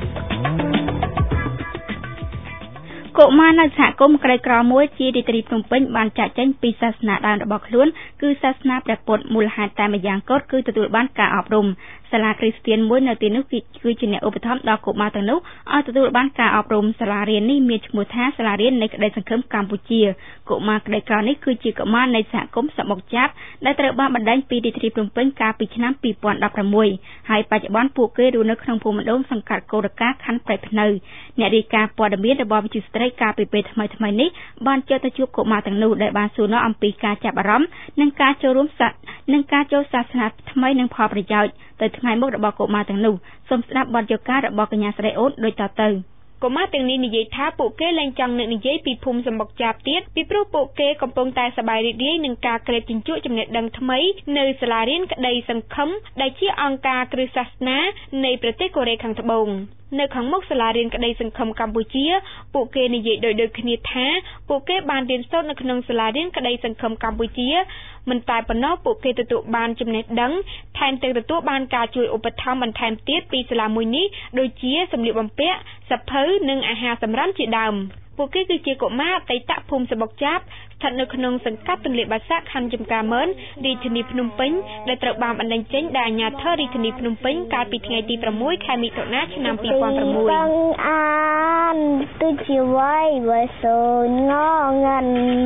Speaker 2: កុមារនៅសហគមន៍ក្រីក្រមួយជារាជធានីភ្នំពេញបានចាក់ចេញពីសាសនាដើមរបស់ខ្លួនគឺសាសនាព្រះពុទ្ធមូលហេតុតែម្យ៉ាងគត់គឺទទួលបានការអប់រំសាលាគ្រីស្ទានមួយនៅទីនោះគឺជាអ្នកឧបត្ថម្ភដល់កុមារទាំងនោះឲ្យទទួលបានការអប់រំសាលារៀននេះមានឈ្មោះថាសាលារៀននៃក្តីសង្ឃឹមកម្ពុជាកុមារក្រីក្រនេះគឺជាកុមារនៃសហគមន៍សមុកចាប់ដែលត្រូវបានបណ្ដេញពីរាជធានីភ្នំពេញកាលពីឆ្នាំពីរពាន់ដប់ប្រាំមួយហើយបច្ចុប្បន្នពួកគេរស់នៅក្នុងភូមិម្ដងសង្កាត់កូរកាខណ្ឌព្រៃភ្នៅអ្នករាយការណ៍ព័ត៌មានរបស់វិទ្យុស្រីកាលពីពេលថ្មីថ្មីនេះបានចូលទៅជួបកុមារទាំងនោះដែលបានសួរនាំអំពីការចាប់អារម្មណ៍និងការចូលរួមសាសនិងការចូលសាសនាថ្មីនិងផលប្រយោជន៍ទៅថ្ងៃមុខរបស់កុមារទាំងនោះសូមស្ដាប់បទយកការរបស់កញ្ញាស្រីអូនដូចតទៅកុមារទាំងនេះនិយាយថាពួកគេលែងចង់នឹកនិយាយពីភូមិសំបុកចាប់ទៀតពីព្រោះពួកគេកំពុងតែសប្បាយរីករាយនឹងការក្រេបជញ្ជក់ចំណេះដឹងថ្មីនៅសាលារៀនក្តីសង្ឃឹមដែលជាអង្គការគ្រឹះសាសនានៃប្រទេសកូរ៉េខាងត្បូងនៅខាងមុខសាលារៀនក្តីសង្ឃឹមកម្ពុជាពួកគេនិយាយដូចដូចគ្នាថាពួកគេបានរៀនសូត្រនៅក្នុងសាលារៀនក្តីសង្ឃឹមកម្ពុជាមិនតែប៉ុណ្ណោះពួកគេទទួលបានចំណេះដឹងថែមទាំងទទួលបានការជួយឧបត្ថម្ភបន្ថែមទៀតពីសាលាមួយនេះដូចជាសម្លៀកបំពាក់សៀវភៅនិងអាហារសម្រន់ជាដើមពួកគេគឺជាកុមារអតីតភូមិសបុកចាប់ស្ថិតនៅក្នុងសង្កាត់ទន្លេបាសាក់ខណ្ឌចំការម៉ឺនរាជធានីភ្នំពេញដែលត្រូវបានបណ្តេញចេញដោយអាជ្ញាធររាជធានីភ្នំពេញកាលពីថ្ងៃទីប្រាំមួយខែមិថុនាឆ្នាំពីរពាន់ប្រាំមួយ
Speaker 12: បងអានទិជាវាយវាសូនងងិន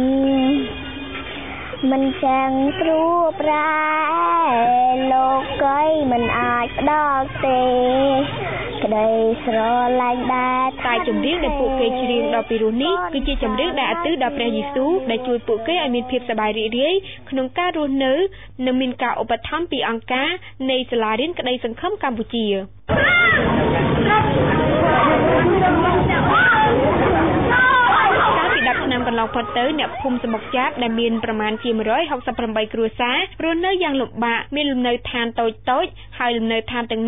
Speaker 12: មិនចាំងគ្រូប្រែលោកីមិនអាចផ្ដល់ទេក្តីស្រឡាញ់ដែរ
Speaker 2: តែចម្រៀងដែលពួកគេច្រៀងដល់ពីរោះនេះគឺជាចម្រៀងដែលឧទ្ទិសដល់ព្រះយេស៊ូវដែលជួយពួកគេឲ្យមានភាពសប្បាយរីករាយក្នុងការរស់នៅនិងមានការឧបត្ថម្ភពីអង្គការនៃសាលារៀនក្តីសង្ឃឹមកម្ពុជាឆ្នាំកន្លងផុតទៅអ្នកភូមិសមុកចាប់ដែលមានប្រមាណជាមួយរយហកសិបប្រាំបីគ្រួសាររស់នៅយ៉ាងលំបាកមានលំនៅឋានតូចតូចហើយលំនៅឋានទាំងនោះ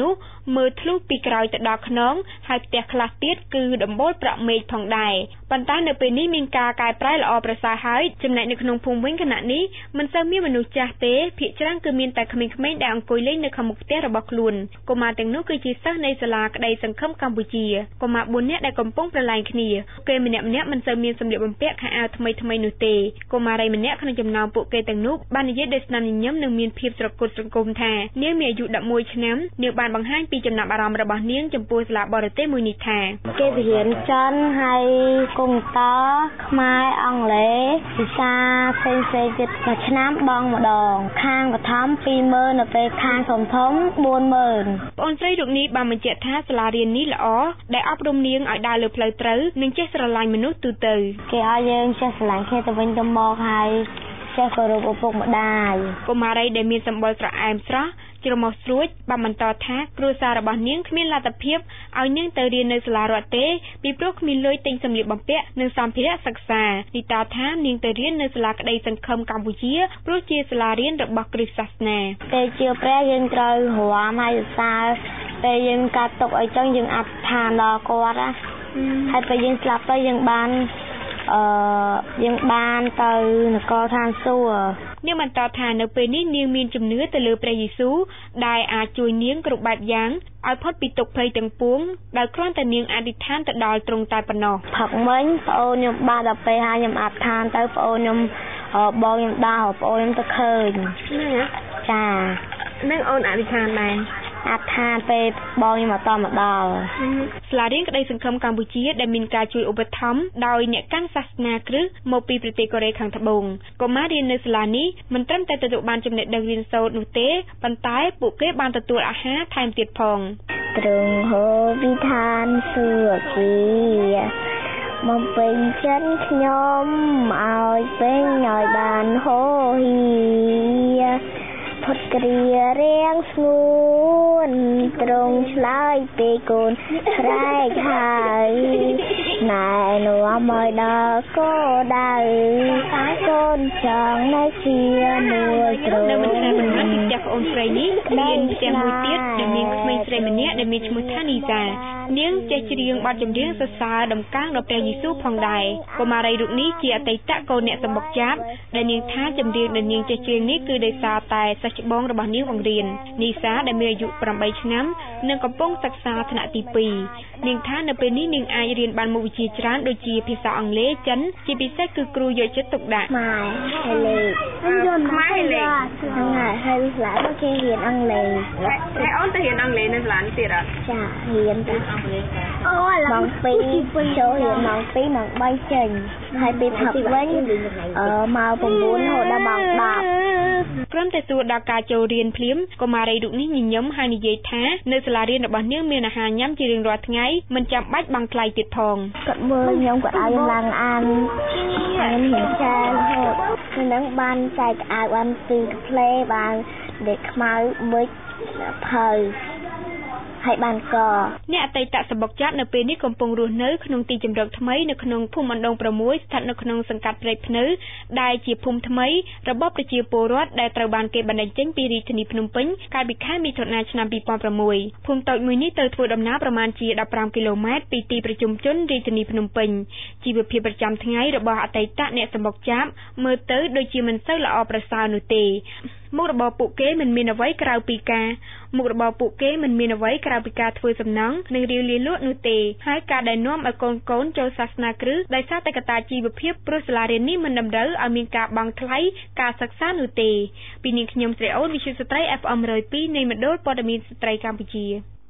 Speaker 2: មើលធ្លុះពីក្រោយទៅដល់ខ្នងហើយផ្ទះខ្លះទៀតគឺដំបូលប្រក់មេឃផងដែរប៉ុន្តែនៅពេលនេះមានការកែប្រែល្អប្រសើរហើយចំណែកនៅក្នុងភូមិវិញខណៈនេះមិនសូវមានមនុស្សចាស់ទេភាគច្រើនគឺមានតែក្មេងៗដែលអង្គុយលេងនៅខាងមុខផ្ទះរបស់ខ្លួនកុមារទាំងនោះគឺជាសិស្សនៃសាលាក្តីសង្ឃឹមកម្ពុជាកុមារបួននាក់ដែលកំពុងប្រឡែងគ្នាគេម្នាក់ម្នាក់មិនសូវមានសម្លៀកបំពាក់ខោអាវថ្មីថ្មីនោះទេកុមារីម្នាក់ក្នុងចំណោមពួកគេទាំងនោះបាននិយាយដោយស្នាមញញឹមនិងមានភាពស្រគត់ស្រគំថានាងមានអាយុដប់មួយឆ្នាំនាងបានបង្ហាញពីចំណាប់អារម្មណ៍របស់នាងចំពោះសាលាបរទេសមួយនេះថា
Speaker 12: គេរៀនចិនហើយកុំតខ្មែរអង់គ្លេសភាសាផ្សេងផ្សេងទៀតមួយឆ្នាំបងម្ដងខាងបឋម ពីរម៉ឺន នៅពេលខាងធំធំ បួនម៉ឺន
Speaker 2: បងស្រីរូបនេះបានបញ្ជាក់ថាសាលារៀននេះល្អដែលអប់រំនាងឲ្យដើរលើផ្លូវត្រូវនិងចេះស្រឡាញ់មនុស្សទូទៅ
Speaker 12: គេឲ្យយើងចេះស្រឡាញ់គ្នាទៅវិញទៅមកហើយចេះគោរពឪពុកម្ដាយក
Speaker 2: ុមារីដែលមានសម្បុរស្រអែមស្រស់ជ្រមុះស្រួចបានបន្តថាគ្រួសាររបស់នាងគ្មានលទ្ធភាពឲ្យនាងទៅរៀននៅសាលារដ្ឋទេពីព្រោះគ្មានលុយទិញសម្លៀកបំពាក់និងសម្ភារៈសិក្សានីតាថានាងទៅរៀននៅសាលាក្តីសង្ឃឹមកម្ពុជាព្រោះជាសាលារៀនរបស់គ្រិស្តសាសនា
Speaker 12: ពេលជាព្រះយើងត្រូវរាំហើយសរសើរពេលយើងកាត់ទុកអីចឹងយើងអធិដ្ឋានដល់គាត់ណាហើយពេលយើងស្លាប់ទៅយើងបានអឺយើងបានទៅនគរឋានសួគ៌
Speaker 2: នាងបន្តថានៅពេលនេះនាងមានជំនឿទៅលើព្រះយេស៊ូវដែលអាចជួយនាងគ្រប់បែបយ៉ាងឲ្យផុតពីទុក្ខភ័យទាំងពួងដោយគ្រាន់តែនាងអធិដ្ឋានទៅដល់ទ្រង់តែប៉ុណ្ណោះ
Speaker 12: ផឹកមិញប្អូនខ្ញុំបានដល់ពេលហើយខ្ញុំអធិដ្ឋានទៅប្អូនខ្ញុំបងខ្ញុំដើរប្អូនខ្ញុំទៅឃើញ
Speaker 2: ហ្នឹង
Speaker 12: ចា
Speaker 2: នឹងអូនអធិដ្ឋានដែរ
Speaker 12: អធិដ្ឋានពេលបងខ្ញុំមកតមកដល់
Speaker 2: សាលារៀនក្តីសង្ឃឹមកម្ពុជាដែលមានការជួយឧបត្ថម្ភដោយអ្នកកាន់សាសនាគ្រិស្តមកពីប្រទេសកូរ៉េខាងត្បូងកុមាររៀននៅសាលានេះមិនត្រឹមតែទទួលបានចំណេះដឹងរៀនសូត្រនោះទេប៉ុន្តែពួកគេបានទទួលអាហារថែមទៀតផង
Speaker 12: ទ្រង់ហូបវិធានសួគ៌មកពេញចិនខ្ញុំឲ្យពេញឲ្យបានហូហៀផុតគ្រារៀងស្ងួនត្រង់ឆ្លើយពេលកូនស្រែកហើយណែនាំឲ្យដល់គោដៅកូនចង់នៅជាមួយទ្រង់
Speaker 2: នៅមិនឆ្ងាយប៉ុន្មានពីផ្ទះប្អូនស្រីនេះមានផ្ទះមួយទៀតដែលមានក្មេងស្រីម្នាក់ដែលមានឈ្មោះថានីសានាងចេះច្រៀងបទចម្រៀងសរសើរដំកើងដល់ព្រះយេស៊ូវផងដែរកុមារីរូបនេះជាអតីតកូនអ្នកសម្បុកចាប់ដែលនាងថាចម្រៀងដែលនាងចេះច្រៀងនេះគឺដោយសារតែសិស្សច្បងរបស់នាងបង្រៀននីសាដែលមានអាយុប្រាំបីឆ្នាំនិងកំពុងសិក្សាថ្នាក់ទីពីរនាងថានៅពេលនេះនាងអាចរៀនបានមុខវិជ្ជាច្រើនដូចជាភាសាអង់គ្លេសចិនជាពិសេសគឺគ្រូយកចិត្តទុកដាក់
Speaker 12: ម៉ែហើយលេខ
Speaker 2: ខ្មែរលេខ
Speaker 12: ហ្នឹងហើយហើយស្លាប់គេរៀនអង់គ្លេស
Speaker 2: ហើយអូនទៅរៀនអង់គ្លេសនៅសាលាទៀតអត់
Speaker 12: ចារៀនទៅអង់គ្លេសអូម៉ោងពីរចូលរៀនម៉ោងពីរម៉ោងបីចេញហើយពេលផឹកវិញអឺម៉ោងប្រាំបួនរហូតដល់ម៉ោងដប់
Speaker 2: ព្រមតែសួរដល់ការចូលរៀនភ្លាមកុមារីរូបនេះញញឹមហើយនិយាយថានៅសាលារៀនរបស់នាងមានអាហារញ៉ាំជារៀងរាល់ថ្ងៃមិនចាំបាច់បង់ថ្លៃទៀតផង
Speaker 12: គាត់មើលខ្ញុំគាត់ឲ្យឡើងអានអានមិនចារហូតនឹងបានចែកអាវបានពីផ្លេបានដេកខ្មៅមុជភៅហើយបានក
Speaker 2: អ្នកអតីតសម្បុកចាត់នៅពេលនេះកំពុងរស់នៅក្នុងទីជម្រកថ្មីនៅក្នុងភូមិអណ្ដូងប្រាំមួយស្ថិតនៅក្នុងសង្កាត់ព្រែកភ្នៅដែលជាភូមិថ្មីរបស់ប្រជាពលរដ្ឋដែលត្រូវបានគេបណ្តេញចេញពីរាជធានីភ្នំពេញកាលពីខែមិថុនាឆ្នាំពីរពាន់ប្រាំមួយភូមិតូចមួយនេះត្រូវធ្វើដំណើរប្រមាណជាដប់ប្រាំគីឡូម៉ែត្រពីទីប្រជុំជនរាជធានីភ្នំពេញជីវភាពប្រចាំថ្ងៃរបស់អតីតអ្នកសម្បុកចាបមើលទៅដូចជាមិនសូវល្អប្រសើរនោះទេមុខរបរពួកគេមិនមានអ្វីក្រៅពីការមុខរបរពួកគេមិនមានអ្វីក្រៅពីការធ្វើសំណង់និងរាវលាលក់នោះទេហើយការដែលនាំឲ្យកូនកូនចូលសាសនាគ្រិស្តដោយសារតែកត្តាជីវភាពព្រោះសាលារៀននេះមិនតម្រូវឲ្យមានការបង់ថ្លៃការសិក្សានោះទេពីនាងខ្ញុំស្រីអូនវិទ្យុស្ត្រី เอฟ เอ็ม หนึ่งศูนย์สองនៃមណ្ឌលព័ត៌មានស្ត្រីកម្ពុជា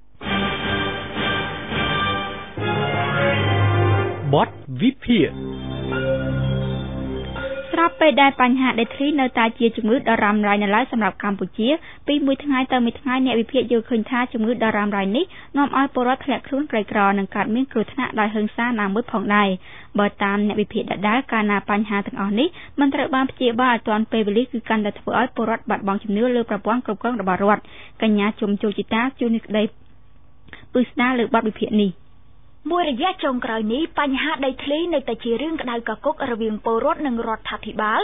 Speaker 1: បទវិភាគ
Speaker 2: ស្របពេលដែលបញ្ហាដេតធ្លីនៅតែជាជំងឺដ៏រ៉ាំរ៉ៃនៅឡើយសម្រាប់កម្ពុជាពីមួយថ្ងៃទៅមួយថ្ងៃអ្នកវិភាគយល់ឃើញថាជំងឺដ៏រ៉ាំរ៉ៃនេះនាំឲ្យពលរដ្ឋធ្លាក់ខ្លួនក្រីក្រនិងកើតមានគ្រោះថ្នាក់ដោយហិង្សាណាមួយផងដែរបើតាមអ្នកវិភាគដដែលកាលណាបញ្ហាទាំងអស់នេះមិនត្រូវបានព្យាបាលឲ្យទាន់ពេលវេលាគឺកាន់តែធ្វើឲ្យពលរដ្ឋបាត់បង់ជំនឿលើប្រព័ន្ធគ្រប់គ្រងរបស់រដ្ឋកញ្ញាជុំជូជីតាជួននេះក្តីពឹស្ដារលើបទវិភាគនេះ
Speaker 13: មួយរយៈចុងក្រោយនេះបញ្ហាដីធ្លីនៅតែជារឿងក្តៅកគុករវាងពលរដ្ឋនិងរដ្ឋាភិបាល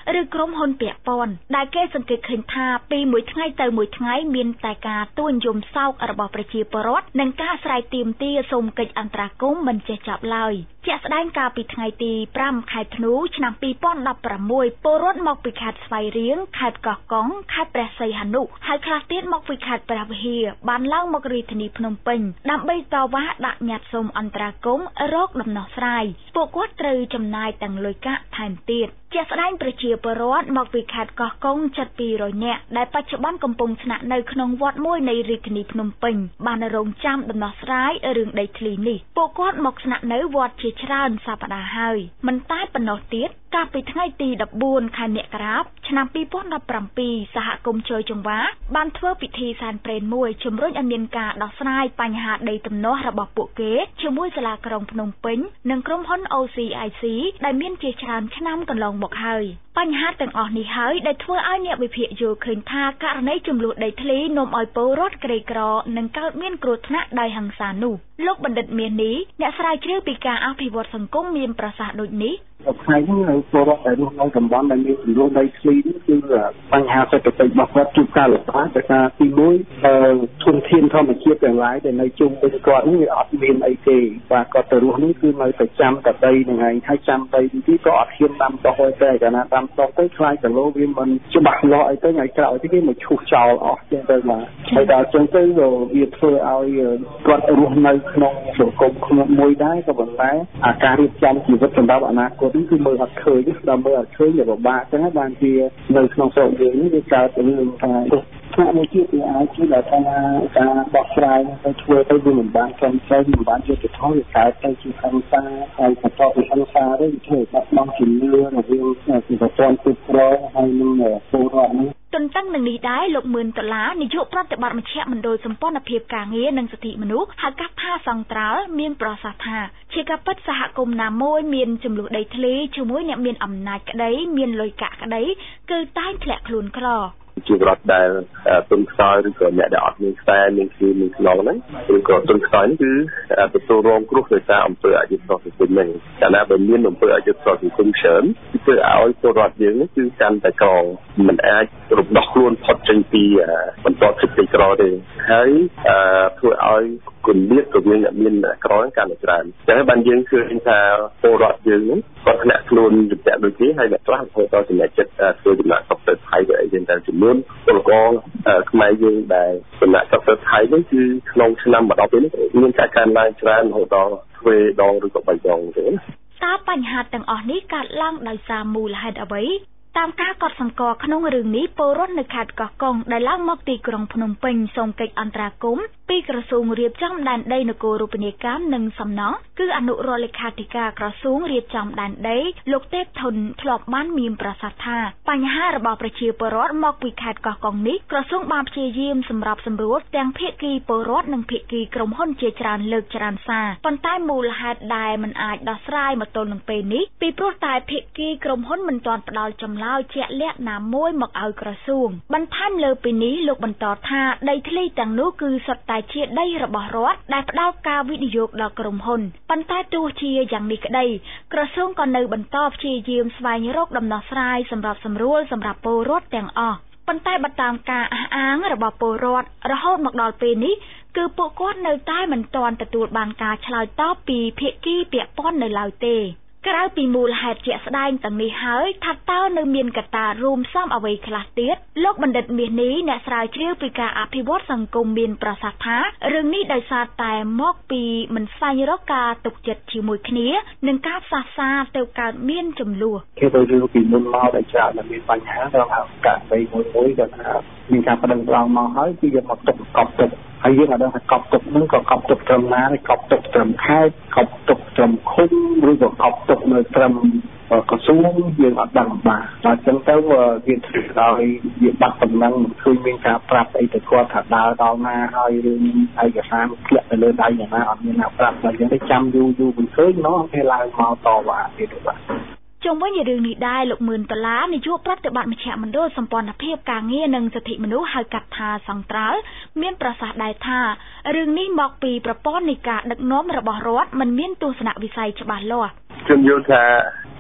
Speaker 13: ឬក្រុមហ៊ុនពាក់ព័ន្ធដែលគេសង្កេតឃើញថាពីមួយថ្ងៃទៅមួយថ្ងៃមានតែការទួញយំសោករបស់ប្រជាពលរដ្ឋនិងការស្រែកទាមទារសូមកិច្ចអន្តរាគមន៍មិនចេះចប់ឡើយជាក់ស្ដែងកាលពីថ្ងៃទីប្រាំខែធ្នូឆ្នាំពីរពាន់ដប់ប្រាំមួយពលរដ្ឋមកពីខេត្តស្វាយរៀងខេត្តកោះកុងខេត្តព្រះសីហនុហើយខ្លះទៀតមកពីខេត្តព្រះវិហារបានឡើងមករាជធានីភ្នំពេញដើម្បីតវ៉ាដាក់ញត្តិសូមអន្តរាគមន៍រកដំណោះស្រាយពួកគាត់ត្រូវចំណាយទាំងលុយកាក់ថែមទៀតជាក់ស្ដែងប្រជាពលរដ្ឋមកពីខេត្តកោះកុងជិតពីររយនាក់ដែលបច្ចុប្បន្នកំពុងស្នាក់នៅក្នុងវត្តមួយនៃរាជធានីភ្នំពេញបានរងចាំដំណោះស្រាយរឿងដីធ្លីនេះពួកគាត់មកស្នាក់នៅវត្តជាច្រើនសប្តាហ៍ហើយមិនតែប៉ុណ្ណោះទៀតកាលពីថ្ងៃទីដប់បួនខែមករាឆ្នាំពីរពាន់ដប់ប្រាំពីរសហគមន៍ជ័យចង្វាបានធ្វើពិធីសែនព្រេនមួយជំរុញឲ្យមានការដោះស្រាយបញ្ហាដីទំនាស់របស់ពួកគេជាមួយសាលាក្រុងភ្នំពេញនិងក្រុមហ៊ុន អូ ស៊ី អាយ ស៊ី ដែលមានជាច្រើនឆ្នាំកន្លងមកហើយបញ្ហាទាំងអស់នេះហើយដែលធ្វើឲ្យអ្នកវិភាគយល់ឃើញថាករណីចំនួនដីធ្លីនាំឲ្យពលរដ្ឋក្រីក្រនឹងកើតមានគ្រោះថ្នាក់ដោយហិង្សានោះលោកបណ្ឌិតមាសនេះអ្នកស្រាវជ្រាវពីការអភិវឌ្ឍសង្គមមានប្រសាសន៍ដូចនេះ
Speaker 5: ថ្ងៃនេះពលរដ្ឋដែលរស់នៅតំបន់ដែលមានចំនួនដីធ្លីនេះគឺបញ្ហាសេដ្ឋកិច្ចរបស់គាត់ជួបការលំបាកដោយសារទីមួយធនធានធម្មជាតិទាំងឡាយដែលនៅជុំវិញគាត់នេះវាអត់មានអីទេបាទគាត់ទៅរស់នេះគឺនៅតែចាំតែដីនឹងឯងហើយចាំដីទីក៏អត់ហ៊ានដាំដុះអីទេកាលណាដាំដុះទៅខ្លាចគីឡូវាមិនច្បាស់លាស់អីទៅថ្ងៃក្រោយទៅគេមកឈូសចោលអស់ចឹងទៅបាទហើយដល់ចឹងទៅវាធ្វើឲ្យគាត់រស់នៅក្នុងសង្គមក្នុងមួយដែរក៏ប៉ុន្តែអាការរៀបចំជីវិតសម្រាប់អនាគតគឺមើលអត់ឃើញដល់មើលអត់ឃើញវាពិបាកចឹងហើយបានជានៅក្នុងស្រុកយើងនេះវាកើតរឿងថាថ្នាក់មួយទៀតវាអាចជាដល់ថាការបោះស្រាយទៅធ្វើទៅវាមិនបានត្រឹមត្រូវមិនបានយុត្តិធម៌វាកើតទៅជាហិង្សាហើយបន្ទាប់ពីហិង្សាទៅវាធ្វើបាត់បង់ជំនឿរវាងពីប្រព័ន្ធគ្រប់គ្រងហើយនឹងពលរដ្ឋនេះ
Speaker 13: ទន្ទឹមនឹងនេះដែរលោកមឿនដុល្លារនាយកប្រតិបត្តិមជ្ឈមណ្ឌលសម្ព័ន្ធភាពការងារនិងសិទ្ធិមនុស្សហៅកាត់ថាសង្ត្រាល់មានប្រសាសន៍ថាជាការពិតសហគមន៍ណាមួយមានចំនួនដីធ្លីជាមួយអ្នកមានអំណាចក្តីមានលុយកាក់ក្តីគឺតែងធ្លាក់ខ្លួនក្រ
Speaker 7: ជារដ្ឋដែលទុនខ្សោយឬក៏អ្នកដែលអត់មានខ្សែមានគឺមានខ្នងហ្នឹងឬក៏ទុនខ្សោយនេះគឺទទួលរងគ្រោះដោយសារអំពើអយុត្តិធម៌សង្គមហ្នឹងកាលណាបើមានអំពើអយុត្តិធម៌សង្គមច្រើនគឺធ្វើឲ្យពលរដ្ឋយើងនេះគឺកាន់តែក្រមិនអាចរំដោះខ្លួនផុតចេញពីបន្ទាត់សេចក្តីក្រទេហើយធ្វើឲ្យគម្លាតរវាងអ្នកមានក្រហ្នឹងកាន់តែច្រើនអញ្ចឹងបានយើងឃើញថាពលរដ្ឋយើងនេះគាត់ធ្លាក់ខ្លួនរំពាក់ដូចនេះហើយអ្នកខ្លះធ្វើទៅចំណេះចិត្តធ្វើចំណាក់ស្រុកទៅថៃទៅអីចឹងតែចំនួនពលករខ្មែរយើងដែលចំណាក់ស្រុកទៅថៃនេះគឺក្នុងឆ្នាំម្ដងពេលនេះមានការកើនឡើងច្រើនរហូតដល់ទ្វេដងឬក៏បីដងទេណា
Speaker 13: តើបញ្ហាទាំងអស់នេះកើតឡើងដោយសារមូលហេតុអ្វីតាមការកត់សម្គាល់ក្នុងរឿងនេះពលរដ្ឋនៅខេត្តកោះកុងដែលឡើងមកទីក្រុងភ្នំពេញសូមកិច្ចអន្តរាគមន៍ពីក្រសួងរៀបចំដែនដីនគររូបនីយកម្មនិងសំណង់គឺអនុរដ្ឋលេខាធិការក្រសួងរៀបចំដែនដីលោកទេពធនធ្លាប់បានមានប្រសាសន៍ថាបញ្ហារបស់ប្រជាពលរដ្ឋមកពីខេត្តកោះកុងនេះក្រសួងបានព្យាយាមសម្របសម្រួលទាំងភាគីពលរដ្ឋនិងភាគីក្រុមហ៊ុនជាច្រើនលើកច្រើនសារប៉ុន្តែមូលហេតុដែលមិនអាចដោះស្រាយមកទល់នឹងពេលនេះពីព្រោះតែភាគីក្រុមហ៊ុនមិនទាន់ផ្ដល់ចម្លើយជាក់លាក់ណាមួយមកឲ្យក្រសួងបន្ថែមលើពីនេះលោកបន្តថាដីធ្លីទាំងនោះគឺសុទ្ធតែជាដីរបស់រដ្ឋដែលផ្ដល់ការវិនិយោគដល់ក្រុមហ៊ុនប៉ុន្តែទោះជាយ៉ាងនេះក្តីក្រសួងក៏នៅបន្តព្យាយាមស្វែងរកដំណោះស្រាយសម្រាប់សម្រួលសម្រាប់ពលរដ្ឋទាំងអស់ប៉ុន្តែបើតាមការអះអាងរបស់ពលរដ្ឋរហូតមកដល់ពេលនេះគឺពួកគាត់នៅតែមិនទាន់ទទួលបានការឆ្លើយតបពីភាគីពាក់ព័ន្ធនៅឡើយទេក្រៅពីមូលហេតុជាក់ស្ដែងទាំងនេះហើយថាតើនៅមានកត្តារួមផ្សំអ្វីខ្លះទៀតលោកបណ្ឌិតមាសនេះអ្នកស្រាវជ្រាវពីការអភិវឌ្ឍសង្គមមានប្រសាសន៍ថារឿងនេះដោយសារតែមកពីមិនស្វែងរកការទុកចិត្តជាមួយគ្នានិងការផ្សះផ្សាទៅកើតមានចំនួន
Speaker 5: គេទៅរឿងពីមុនមកដែលច្រើនតែមានបញ្ហាដល់ការបីមួយមួយក៏ថាមានការប្តឹងប្រងមកហើយគឺយកមកទុកកប់ទុកហើយយើងអត់ដឹងថាកប់ទុកហ្នឹងក៏កប់ទុកត្រឹមណាទេកប់ទុកត្រឹមខេត្តកប់ទុកត្រឹមឃុំឬក៏កប់ទុកនៅត្រឹមក្រសួងយើងអត់ដឹងបាទតែអញ្ចឹងទៅវាធ្វើឲ្យវាបាត់ដំណឹងមិនឃើញមានការប្រាប់អីទៅគាត់ថាដើរដល់ណាហើយរឿងឯកសារធ្លាក់ទៅលើដៃយ៉ាងណាអត់មានណាប្រាប់តែអញ្ចឹងទៅចាំយូរយូរមិនឃើញណោះគេឡើងមកតវ៉ាទៀតបាទ
Speaker 13: ជុំវិញរឿងនេះដែរលោកមឿនដុល្លារនាយកប្រតិបត្តិមជ្ឈមណ្ឌលសម្ព័ន្ធភាពការងារនិងសិទ្ធិមនុស្សហៅកាត់ថាសង្ត្រាល់មានប្រសាសន៍ដែរថារឿងនេះមកពីប្រព័ន្ធនៃការដឹកនាំរបស់រដ្ឋមិនមានទស្សនវិស័យច្បាស់លាស់
Speaker 7: ខ្ញុំយល់ថាព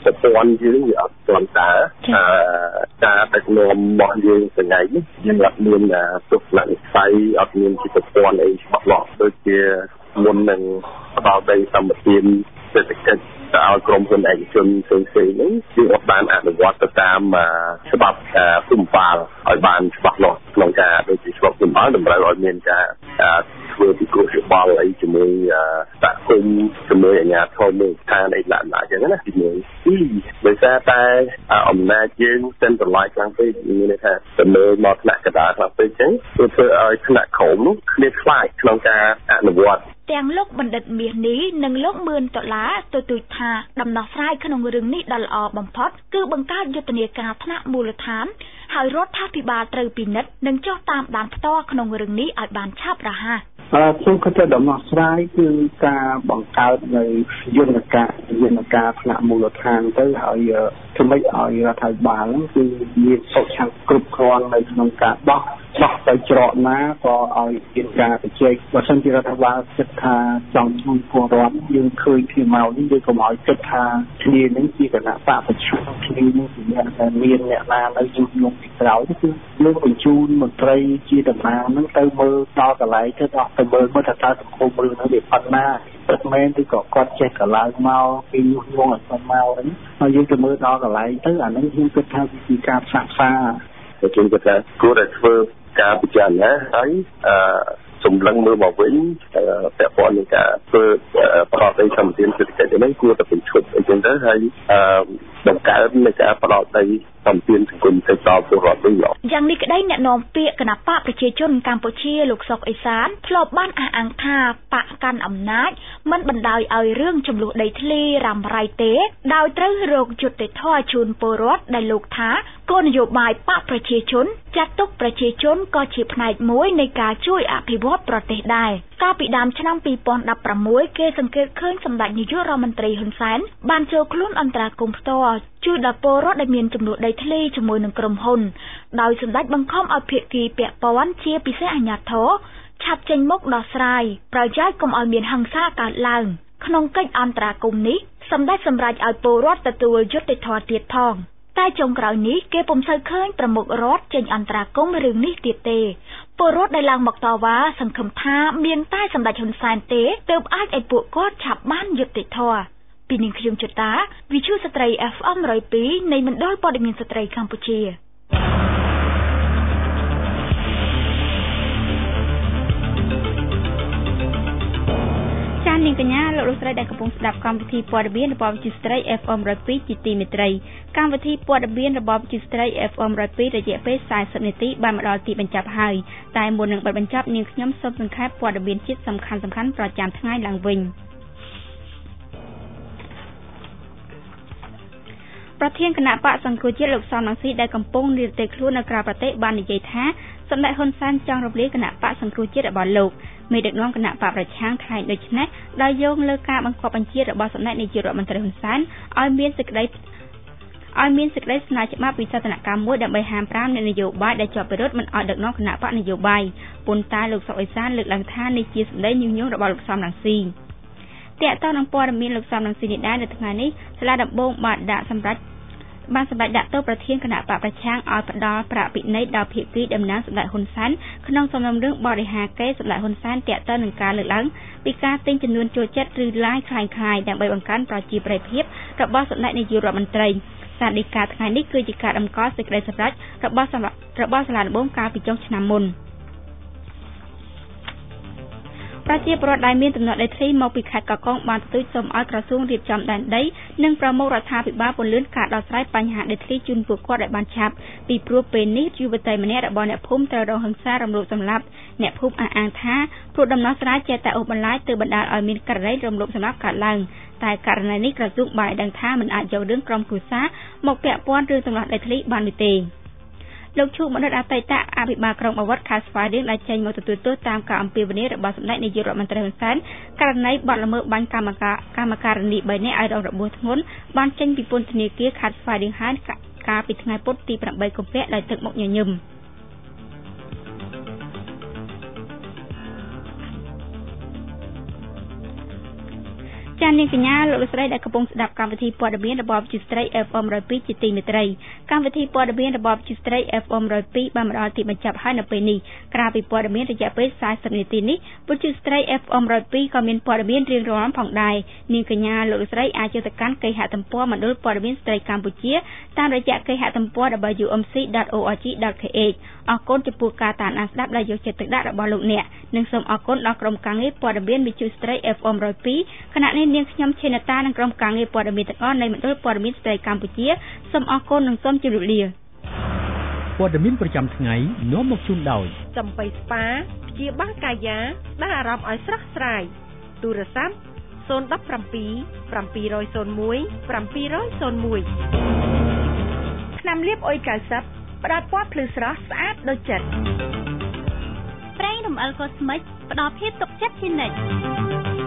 Speaker 14: ប្រព័ន្ធយើងវាអត់ស្គាល់តាការដឹកនាំរបស់យើងថ្ងៃនេះយើងអត់មានទស្សនវិស័យអត់មានជាប្រព័ន្ធអីច្បាស់លាស់ដូចជាមុននឹងផ្ដល់ដីសម្បត្តិសេដ្ឋកិច្ចទៅឲ្យក្រុមហ៊ុនឯកជនផ្សេងៗហ្នឹងគឺអត់បានអនុវត្តទៅតាមច្បាប់គុំបាលឲ្យបានច្បាស់លាស់ក្នុងការដូចជាច្បាប់គុំបាលតម្រូវឲ្យមានការធ្វើពិគ្រោះយោបល់អីជាមួយសហគមន៍ជាមួយអាជ្ញាធរមូលដ្ឋានអីឡើងឡើងអញ្ចឹងណាទីមួយពីរដោយសារតែអំណាចយើង centralize ខ្លាំងពេកមានន័យថាទៅលើមកថ្នាក់កណ្ដាលខ្លាំងពេកអញ្ចឹងវាធ្វើឲ្យថ្នាក់ក្រោមនោះគ្មានខ្លាចក្នុងការអនុវត្ត
Speaker 13: ទាំងលោកបណ្ឌិតមាសនេះនិងលោកមឿនដុល្លារទទូចថាដំណោះស្រាយក្នុងរឿងនេះដ៏ល្អបំផុតគឺបង្កើតយុទ្ធនាការថ្នាក់មូលដ្ឋានហើយរដ្ឋាភិបាលត្រូវពិនិត្យនិងចុះតាមដានផ្ទាល់ក្នុងរឿងនេះឲ្យបានឆាប់រហ័ស
Speaker 5: អឺខ្ញុំគិតថាដំណោះស្រាយគឺការបង្កើតនៅយន្តការយន្តការថ្នាក់មូលដ្ឋានទៅហើយធ្វើម៉េចឲ្យរដ្ឋាភិបាលហ្នឹងគឺមានសុខឆាប់គ្រប់គ្រាន់នៅក្នុងការបោះបោះទៅច្រកណាក៏ឲ្យមានការបច្ចេកបើសិនជារដ្ឋាភិបាលគិតថាចង់ជួយពលរដ្ឋយើងឃើញគ្នាមកនេះយើងកុំឲ្យគិតថាគ្នានឹងជាគណៈបកប្រឆាំងគ្នានឹងជាអ្នកដែលមានអ្នកណានៅយុទ្ធយងពីក្រោយគឺលើកបញ្ជូនមន្ត្រីជាតំណាងហ្នឹងទៅមើលដល់កន្លែងទៅដល់ទៅមើលមើលថាតើសង្គមរឿងហ្នឹងវាប៉ុណ្ណាពិតមែនឬក៏គាត់ចេះកឡើងមកពីយុទ្ធយងឲ្យគាត់មកហ្នឹងហើយយើងទៅមើលដល់កន្លែងទៅអាហ្នឹងខ្ញុំគិតថាវាជាការផ្សះផ្សា
Speaker 14: តែខ្ញុំគិតថាគួរតែធ្វើការពិចារណាហើយអឺសម្លឹងមើលមកវិញពាក់ព័ន្ធនឹងការធ្វើប្រតិបត្តិសម្បត្តិសេដ្ឋកិច្ចនេះគួរតែបញ្ឈប់អញ្ចឹងទៅហើយអឺបង្កើននៃការផ្ដោតទៅសម្ពាធសង្គមទៅដល់ពលរដ្ឋវិញ
Speaker 13: យ៉ាងនេះក្តីអ្នកនាំពាក្យគណៈបកប្រជាជនកម្ពុជាលោកសុកអេសានធ្លាប់បានអះអាងថាបកកាន់អំណាចមិនបណ្ដោយឲ្យរឿងចំនួនដីធ្លីរ៉ាំរ៉ៃទេដោយត្រូវរកយុត្តិធម៌ជូនពលរដ្ឋដែលលោកថាគោលនយោបាយបកប្រជាជនចាត់ទុកប្រជាជនក៏ជាផ្នែកមួយនៃការជួយអភិវឌ្ឍប្រទេសដែរកាលពីដើមឆ្នាំពីរពាន់ដប់ប្រាំមួយគេសង្កេតឃើញសម្ដេចនាយករដ្ឋមន្ត្រីហ៊ុនសែនបានចូលខ្លួនអន្តរាគមន៍ផ្ទាល់ជួយដល់ពលរដ្ឋដែលមានចំនួនដីធ្លីជាមួយនឹងក្រុមហ៊ុនដោយសម្ដេចបង្ខំឲ្យភាគីពាក់ព័ន្ធជាពិសេសអាជ្ញាធរឆាប់ចេញមុខដោះស្រាយប្រយោជន៍កុំឲ្យមានហិង្សាកើតឡើងក្នុងកិច្ចអន្តរាគមន៍នេះសម្ដេចសម្រេចឲ្យពលរដ្ឋទទួលយុត្តិធម៌ទៀតផងតែចុងក្រោយនេះគេពុំសូវឃើញប្រមុខរដ្ឋចេញអន្តរាគមន៍រឿងនេះទៀតទេពលរដ្ឋដែលឡើងមកតវ៉ាសង្ឃឹមថាមានតែសម្ដេចហ៊ុនសែនទេទើបអាចឲ្យពួកគាត់ឆាប់បានយុត្តិធម៌ពីនាងខ្ញុំចតាវិទ្យុស្ត្រី เอฟ เอ็ม หนึ่งศูนย์ នៃមណ្ឌលព័ត៌មានស្ត្រីកម្ពុជាចា៎នាងកញ្ញាលោកលោកស្រីដែលកំពុងស្ដាប់កម្មវិធីព័ត៌មានរបស់វិទ្យុស្ត្រី เอฟ เอ็ม หนึ่งศูนย์ ជាទីមេត្រីកម្មវិធីព័ត៌មានរបស់វិទ្យុស្ត្រី เอฟ เอ็ม หนึ่งศูนย์ រយៈពេលสี่สิบនាទីបានមកដល់ទីបញ្ចប់ហើយតែមុននឹងបិទបញ្ចប់នាងខ្ញុំសូមសង្ខេបព័ត៌មានជាតិសំខាន់ៗប្រចាំថ្ងៃឡើងវិញប្រធានគណៈបកសង្គ្រោះជាតិលោកសំរងស៊ីដែលកំពុងនិរទេសខ្លួននៅក្រៅប្រទេសបាននិយាយថាសម្ដេចហ៊ុនសែនចង់រំលាយគណៈបកសង្គ្រោះជាតិរបស់លោកមេដឹកនាំគណៈបកប្រឆាំងថ្លែងដូចនេះដោយយោងលើការបង្គាប់បញ្ជារបស់សម្ដេចនាយករដ្ឋមន្ត្រីហ៊ុនសែនឲ្យមានសេចក្តីឲ្យមានសេចក្តីស្នើច្បាប់វិសាស្ត្រនកម្មមួយដើម្បីហាមប្រាមអ្នកនយោបាយដែលជាប់ពិរុទ្ធមិនឲ្យដឹកនាំគណៈបកនយោបាយប៉ុន្តែលោកសុកអេសានលើកឡើងថានេះជាសម្ដីញុះញង់របស់លោកសំរងស៊ីតែតើនឹងព័ត៌មានលោកសំរងស៊ីនេះដែរនៅថ្ងៃនេះសាលាដំបងបានដាក់សម្រាប់បានសម្រាប់ដាក់ទៅប្រធានគណៈបកប្រឆាំងឲ្យផ្ដល់ប្រាក់ពិន័យដល់ភាគីតំណាងសម្ដេចហ៊ុនសែនក្នុងសំណុំរឿងបរិហាកេរសម្ដេចហ៊ុនសែនតាក់ទងនឹងការលើកឡើងពីការទិញចំនួនចូលចិត្តឬឡាយคล้ายៗដើម្បីបង្កើនប្រជាប្រិយភាពរបស់សម្ដេចនាយករដ្ឋមន្ត្រីសាលដីកាថ្ងៃនេះគឺជាការតម្កល់សេចក្តីសម្រេចរបស់របស់សាលាដំបងកាលពីចុងឆ្នាំមុនប្រជាពលរដ្ឋដែលមានទំនាស់ដីធ្លីមកពីខេត្តកោះកុងបានទទូចសូមឲ្យក្រសួងរៀបចំដែនដីនិងប្រមុខរដ្ឋាភិបាលពន្លឿនការដោះស្រាយបញ្ហាដីធ្លីជូនពួកគាត់ឲ្យបានឆាប់ពីព្រោះពេលនេះយុវតីម្នាក់របស់អ្នកភូមិត្រូវរងហិង្សារំលោភសម្លាប់អ្នកភូមិអះអាងថាព្រោះដំណោះស្រាយចេះតែអូសបន្លាយទើបបណ្ដាលឲ្យមានករណីរំលោភសម្លាប់កើតឡើងតែករណីនេះក្រសួងបានដឹងថាមិនអាចយករឿងក្រុមគ្រួសារមកពាក់ព័ន្ធរឿងដំណោះដីធ្លីបាននោះទេលោកឈូមនិតអតីតអភិបាលក្រុងបាវត្តខេត្តស្វាយរៀងដែលចេញមកទទួលទោសតាមការអំពាវនាវរបស់សម្ដេចនាយករដ្ឋមន្ត្រីហ៊ុនសែនករណីបទល្មើសបាញ់កម្មការកម្មការិនីបីនាក់ឲ្យរងរបួសធ្ងន់បានចេញពីពន្ធនាគារខេត្តស្វាយរៀងហើយកាលពីថ្ងៃពុធទីប្រាំបីកុម្ភៈដោយទឹកមុខញញឹម
Speaker 2: ចា៎នាងកញ្ញាលោកស្រីដែលកំពុងស្ដាប់កម្មវិធីព័ត៌មានរបស់វិទ្យុស្រី เอฟ เอ็ม หนึ่งศูนย์สอง ជាទីមេត្រីកម្មវិធីព័ត៌មានរបស់វិទ្យុស្រី เอฟ เอ็ม หนึ่งศูนย์สอง បានមកដល់ទីបញ្ចប់ហើយនៅពេលនេះក្រៅពីព័ត៌មានរយៈពេលสี่สิบនាទីនេះវិទ្យុស្រី เอฟ เอ็ม หนึ่งศูนย์สอง ក៏មានព័ត៌មានរៀងរាល់ផងដែរនាងកញ្ញាលោកស្រីអាចចូលទៅកាន់គេហទំព័រមណ្ឌលព័ត៌មានស្រីកម្ពុជាតាមរយៈគេហទំព័រ ดับเบิลยู เอ็ม ซี ដอท អូ អារ ជី ដอท เค เอช អរគុណចំពោះការតាមដានស្ដាប់ដែលយកចិត្តទុកដាក់របស់លោកអ្នកនិងសូមអរគុណដល់ក្រុមការងារព័ត៌មានវិទ្យុស្រី เอฟ เอ็ม หนึ่งศูนย์สอง ខណៈនេះនាងខ្ញុំឈិនតានិងក្រុមការងារព័ត៌មានទាំងអស់នៃមណ្ឌលព័ត៌មានស្រីកម្ពុជាសូមអរគុណនិងសូមជម្រាបលា
Speaker 6: ព័ត៌មានប្រចាំថ្ងៃនាំមកជូនដោយ
Speaker 11: ចំបៃស្ប៉ាព្យាបាលកាយាស្ដារអារម្មណ៍ឲ្យស្រស់ស្រាយទូរស័ព្ទศูนย์ หนึ่ง เจ็ด เจ็ด ศูนย์ หนึ่ง เจ็ด ศูนย์ หนึ่ง ศูนย์ หนึ่งថ្នាំលាបអុយเก้าสิบផ្ដល់ពណ៌ភ្លឺស្រស់ស្អាតដូចចិត្ត
Speaker 2: ប្រេងរំអិលកូស្មិចផ្ដល់ភាពទុកចិត្តជានិច្ច